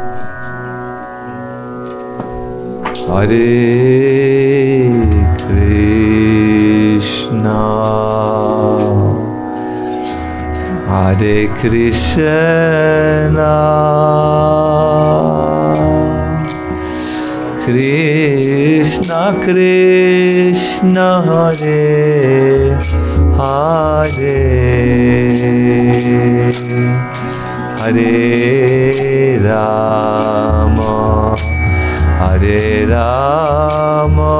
Hare Krishna, Hare Krishna, Krishna Krishna Hare Hare, Hare Rama, Hare Rama,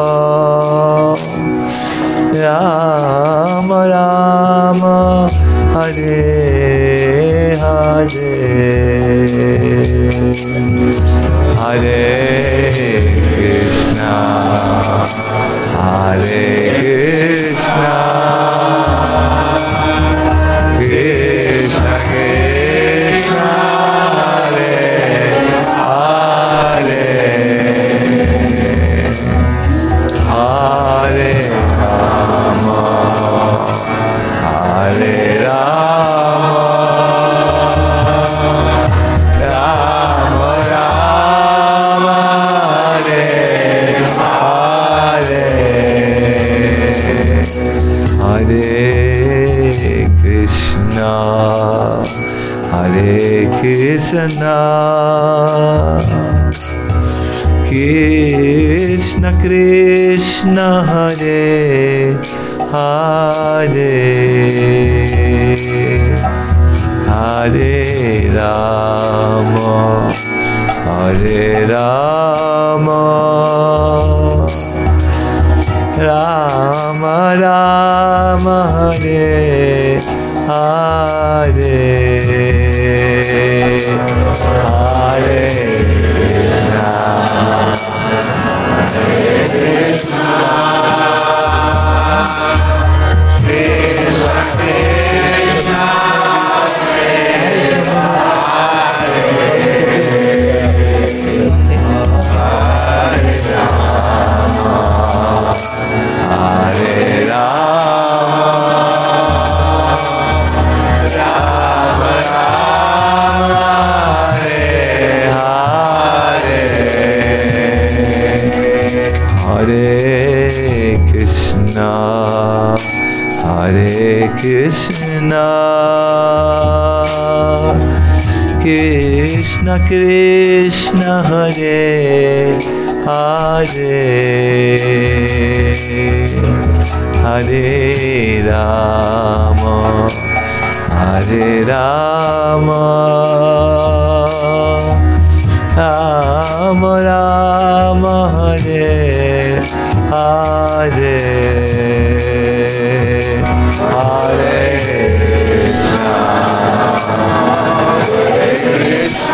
Rama Rama, Hare Hare, Hare Krishna, Hare Krishna, Krishna Krishna, Hare Hare, Hare Rama, Hare Rama, Rama Rama, Hare Hare, Hare Krishna, Hare Krishna, Krishna Krishna, Hare Hare, Hare Rama, Hare Rama, Rama Rama, Hare Hare, Hare Krishna, Krishna Krishna, Hare Rama, Rama Rama, Hare Hare, Hare Krishna, Hare Krishna, Krishna Krishna, Hare Hare, Hare Rama, Hare Rama, Rama Rama, Hare Hare Hare Krishna, Hare Krishna,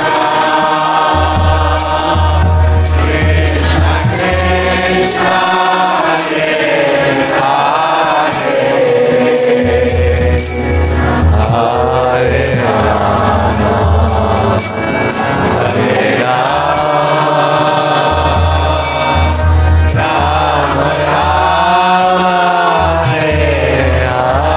Krishna Krishna, Hare Hare, Hare Rama, Hare Rama, Rama Rama, Hare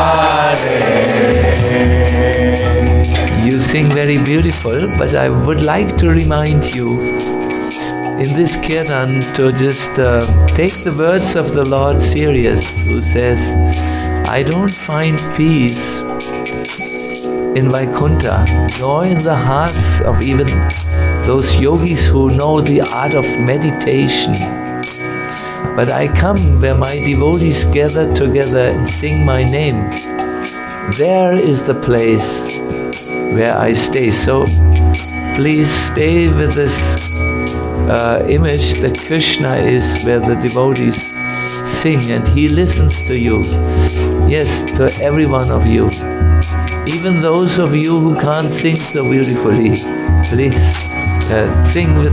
Hare. You sing very beautiful, but I would like to remind you in this kirtan to just take the words of the Lord serious, who says, I don't find peace in Vaikuntha, nor in the hearts of even those yogis who know the art of meditation. But I come where my devotees gather together and sing my name. There is the place where I stay. So please stay with this image that Krishna is where the devotees sing and He listens to you. Yes, to every one of you. Even those of you who can't sing so beautifully, please sing with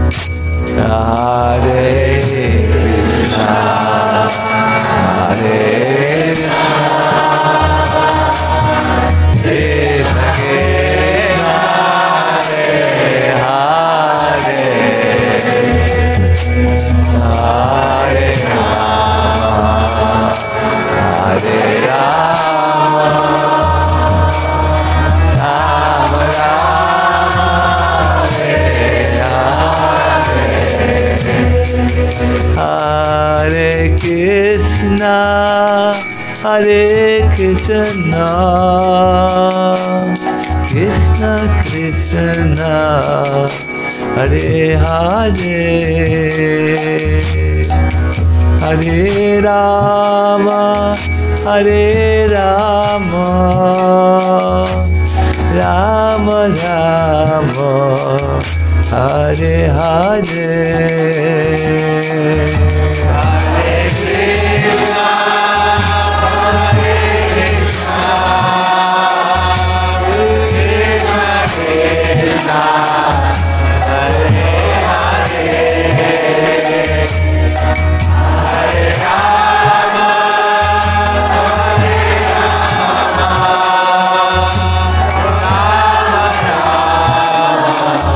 Hare Krishna, Hare Krishna, Krishna Krishna, Hare Hare, Hare Rama, Hare Rama, Rama Rama, Hare Krishna, Hare Krishna, Krishna Krishna, Hare Hare, Hare Rama, Hare Rama, Rama Rama, Hare Hare. Hare Krishna, Hare Krishna, Krishna Krishna, Hare Hare, Hare Rama, Hare Rama, Rama Rama,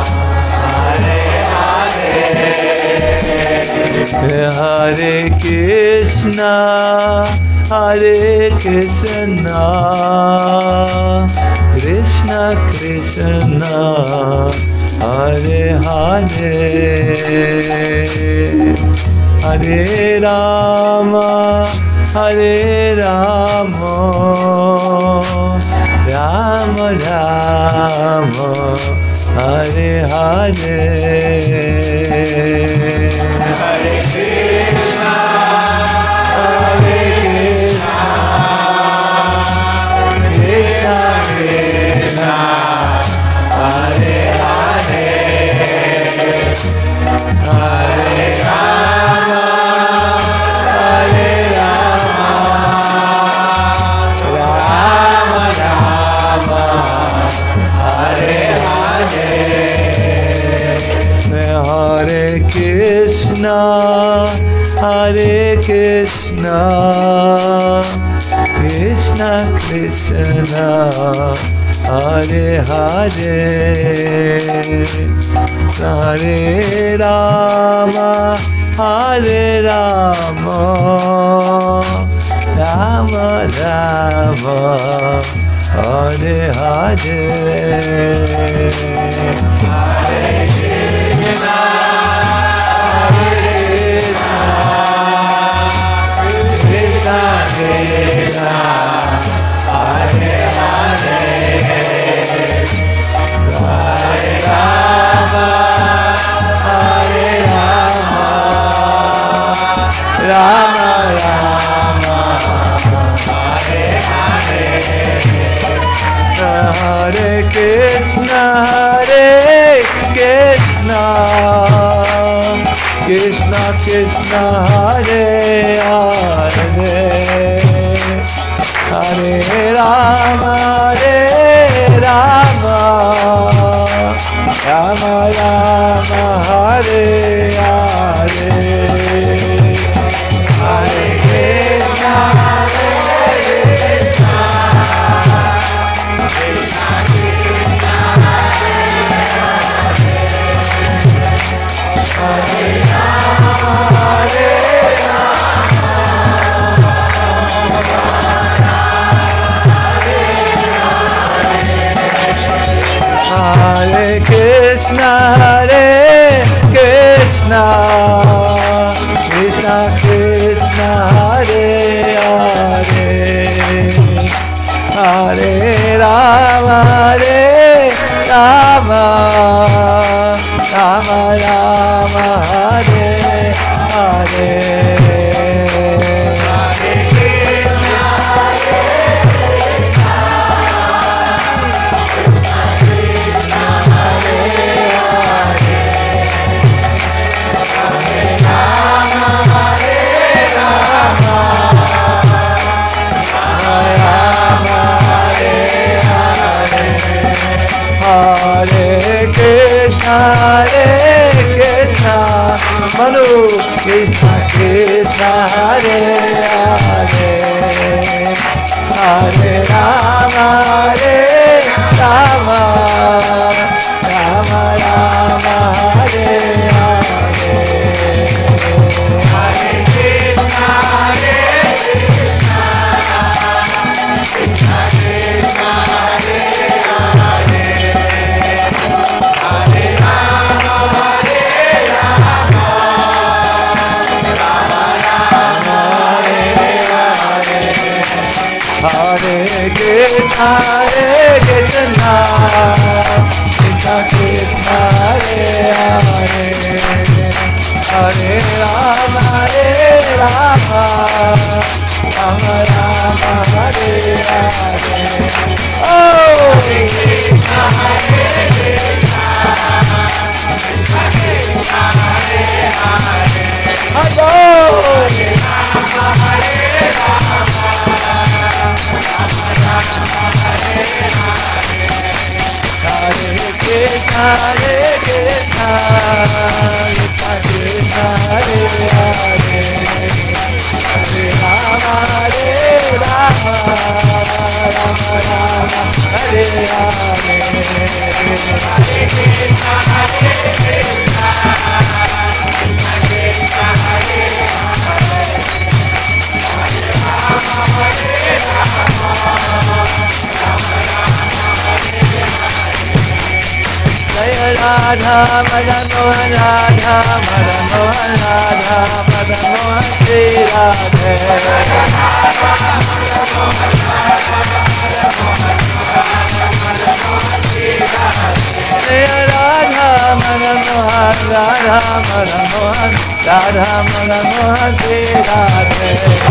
Hare Krishna, Hare Krishna, Krishna Krishna, Hare Hare, Hare Rama, Hare Rama, Rama Rama, Hare Hare. Hare Krishna, Hare Krishna, Krishna Krishna, Hare Hare, Hare Rama, Hare Rama, Rama Rama, Hare Hare. Hare Krishna, Hare Krishna, Krishna Krishna, Hare Hare, Hare Rama, Hare Rama, Rama Rama, Hare Hare. Hare Krishna, Hare Krishna, Krishna Krishna, Hare Hare, Hare Rama, Hare Rama, Rama Rama, Hare Hare, Hare Krishna, Hare Krishna, Krishna Krishna Hare Hare Hare Rama Rama Rama Rama Hare Hare Hare Krishna Hare Krishna Krishna Krishna Hare Hare Hare Rama Rama Rama Rama Hare Hare Manu Krishna Krishna Hare Hare Hare Rama Rama Rama Rama Hare Hare Hare Krishna Krishna Krishna Hare Hare Hare Rama Hare Krishna Krishna Krishna Hare Hare Hare Rama Rama Rama Rama Hare Hare Oh Krishna Krishna Krishna Krishna Hare Hare Hare Krishna Krishna Krishna Hare Hare Hare Rama Rama Rama Rama Hare Hare Hare Krishna Krishna Krishna Hare Jaya Radha Madan Mohan Radha Madan Mohan Radha Madan Mohan Sri Radhe Jaya Radha Madan Mohan Radha Madan Mohan Radha Madan Mohan Sri Radhe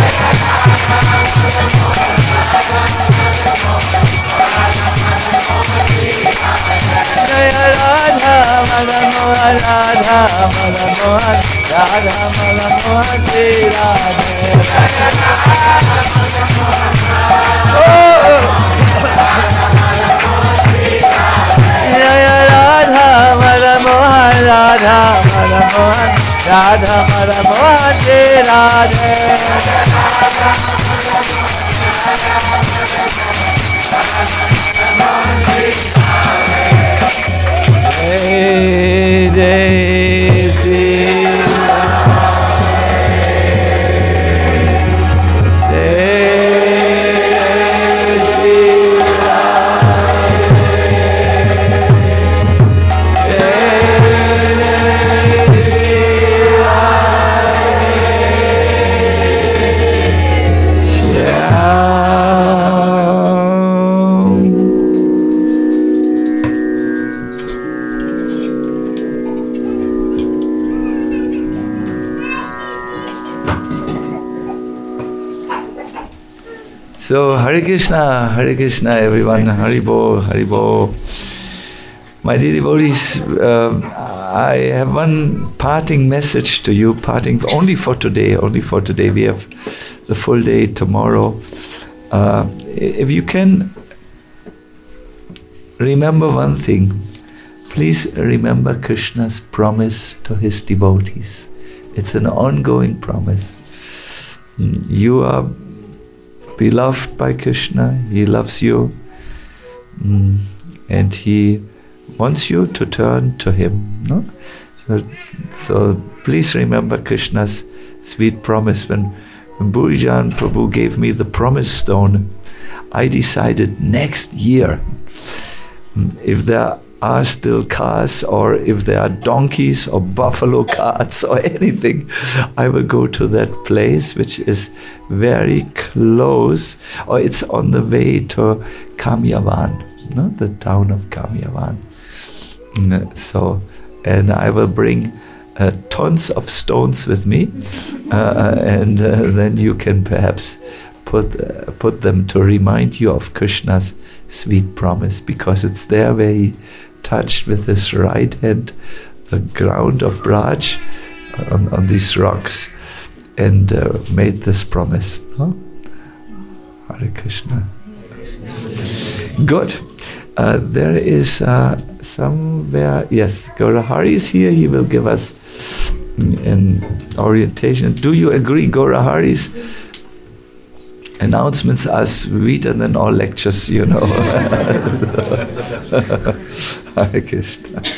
Jaya Radha Madan Mohan Radha Madan Mohan Radha Madan Mohan Sri Radhe Jaya Radha Madan Mohan Radha Madan Mohan Radha Madan Mohan Sri Radhe Jai Jai Sri So Hare Krishna everyone, Hari Bol, Hari Bol. My dear devotees, I have one parting message to you, parting only for today. We have the full day tomorrow. If you can remember one thing, please remember Krishna's promise to his devotees. It's an ongoing promise. You are beloved by Krishna, he loves you, and he wants you to turn to him. No? So please remember Krishna's sweet promise. When Burijan Prabhu gave me the promise stone, I decided next year, if there are still cars, or if there are donkeys or buffalo carts or anything, I will go to that place, which is very close, or it's on the way to Kamyavan, no? The town of Kamyavan. So, and I will bring tons of stones with me, and then you can perhaps put them to remind you of Krishna's sweet promise, because it's there where he touched with his right hand the ground of Braj on these rocks and made this promise. Huh? Hare Krishna. Good. There is somewhere, yes, Gaurahari is here. He will give us an orientation. Do you agree, Gaurahari's announcements are sweeter than all lectures, you know? Hare Krishna.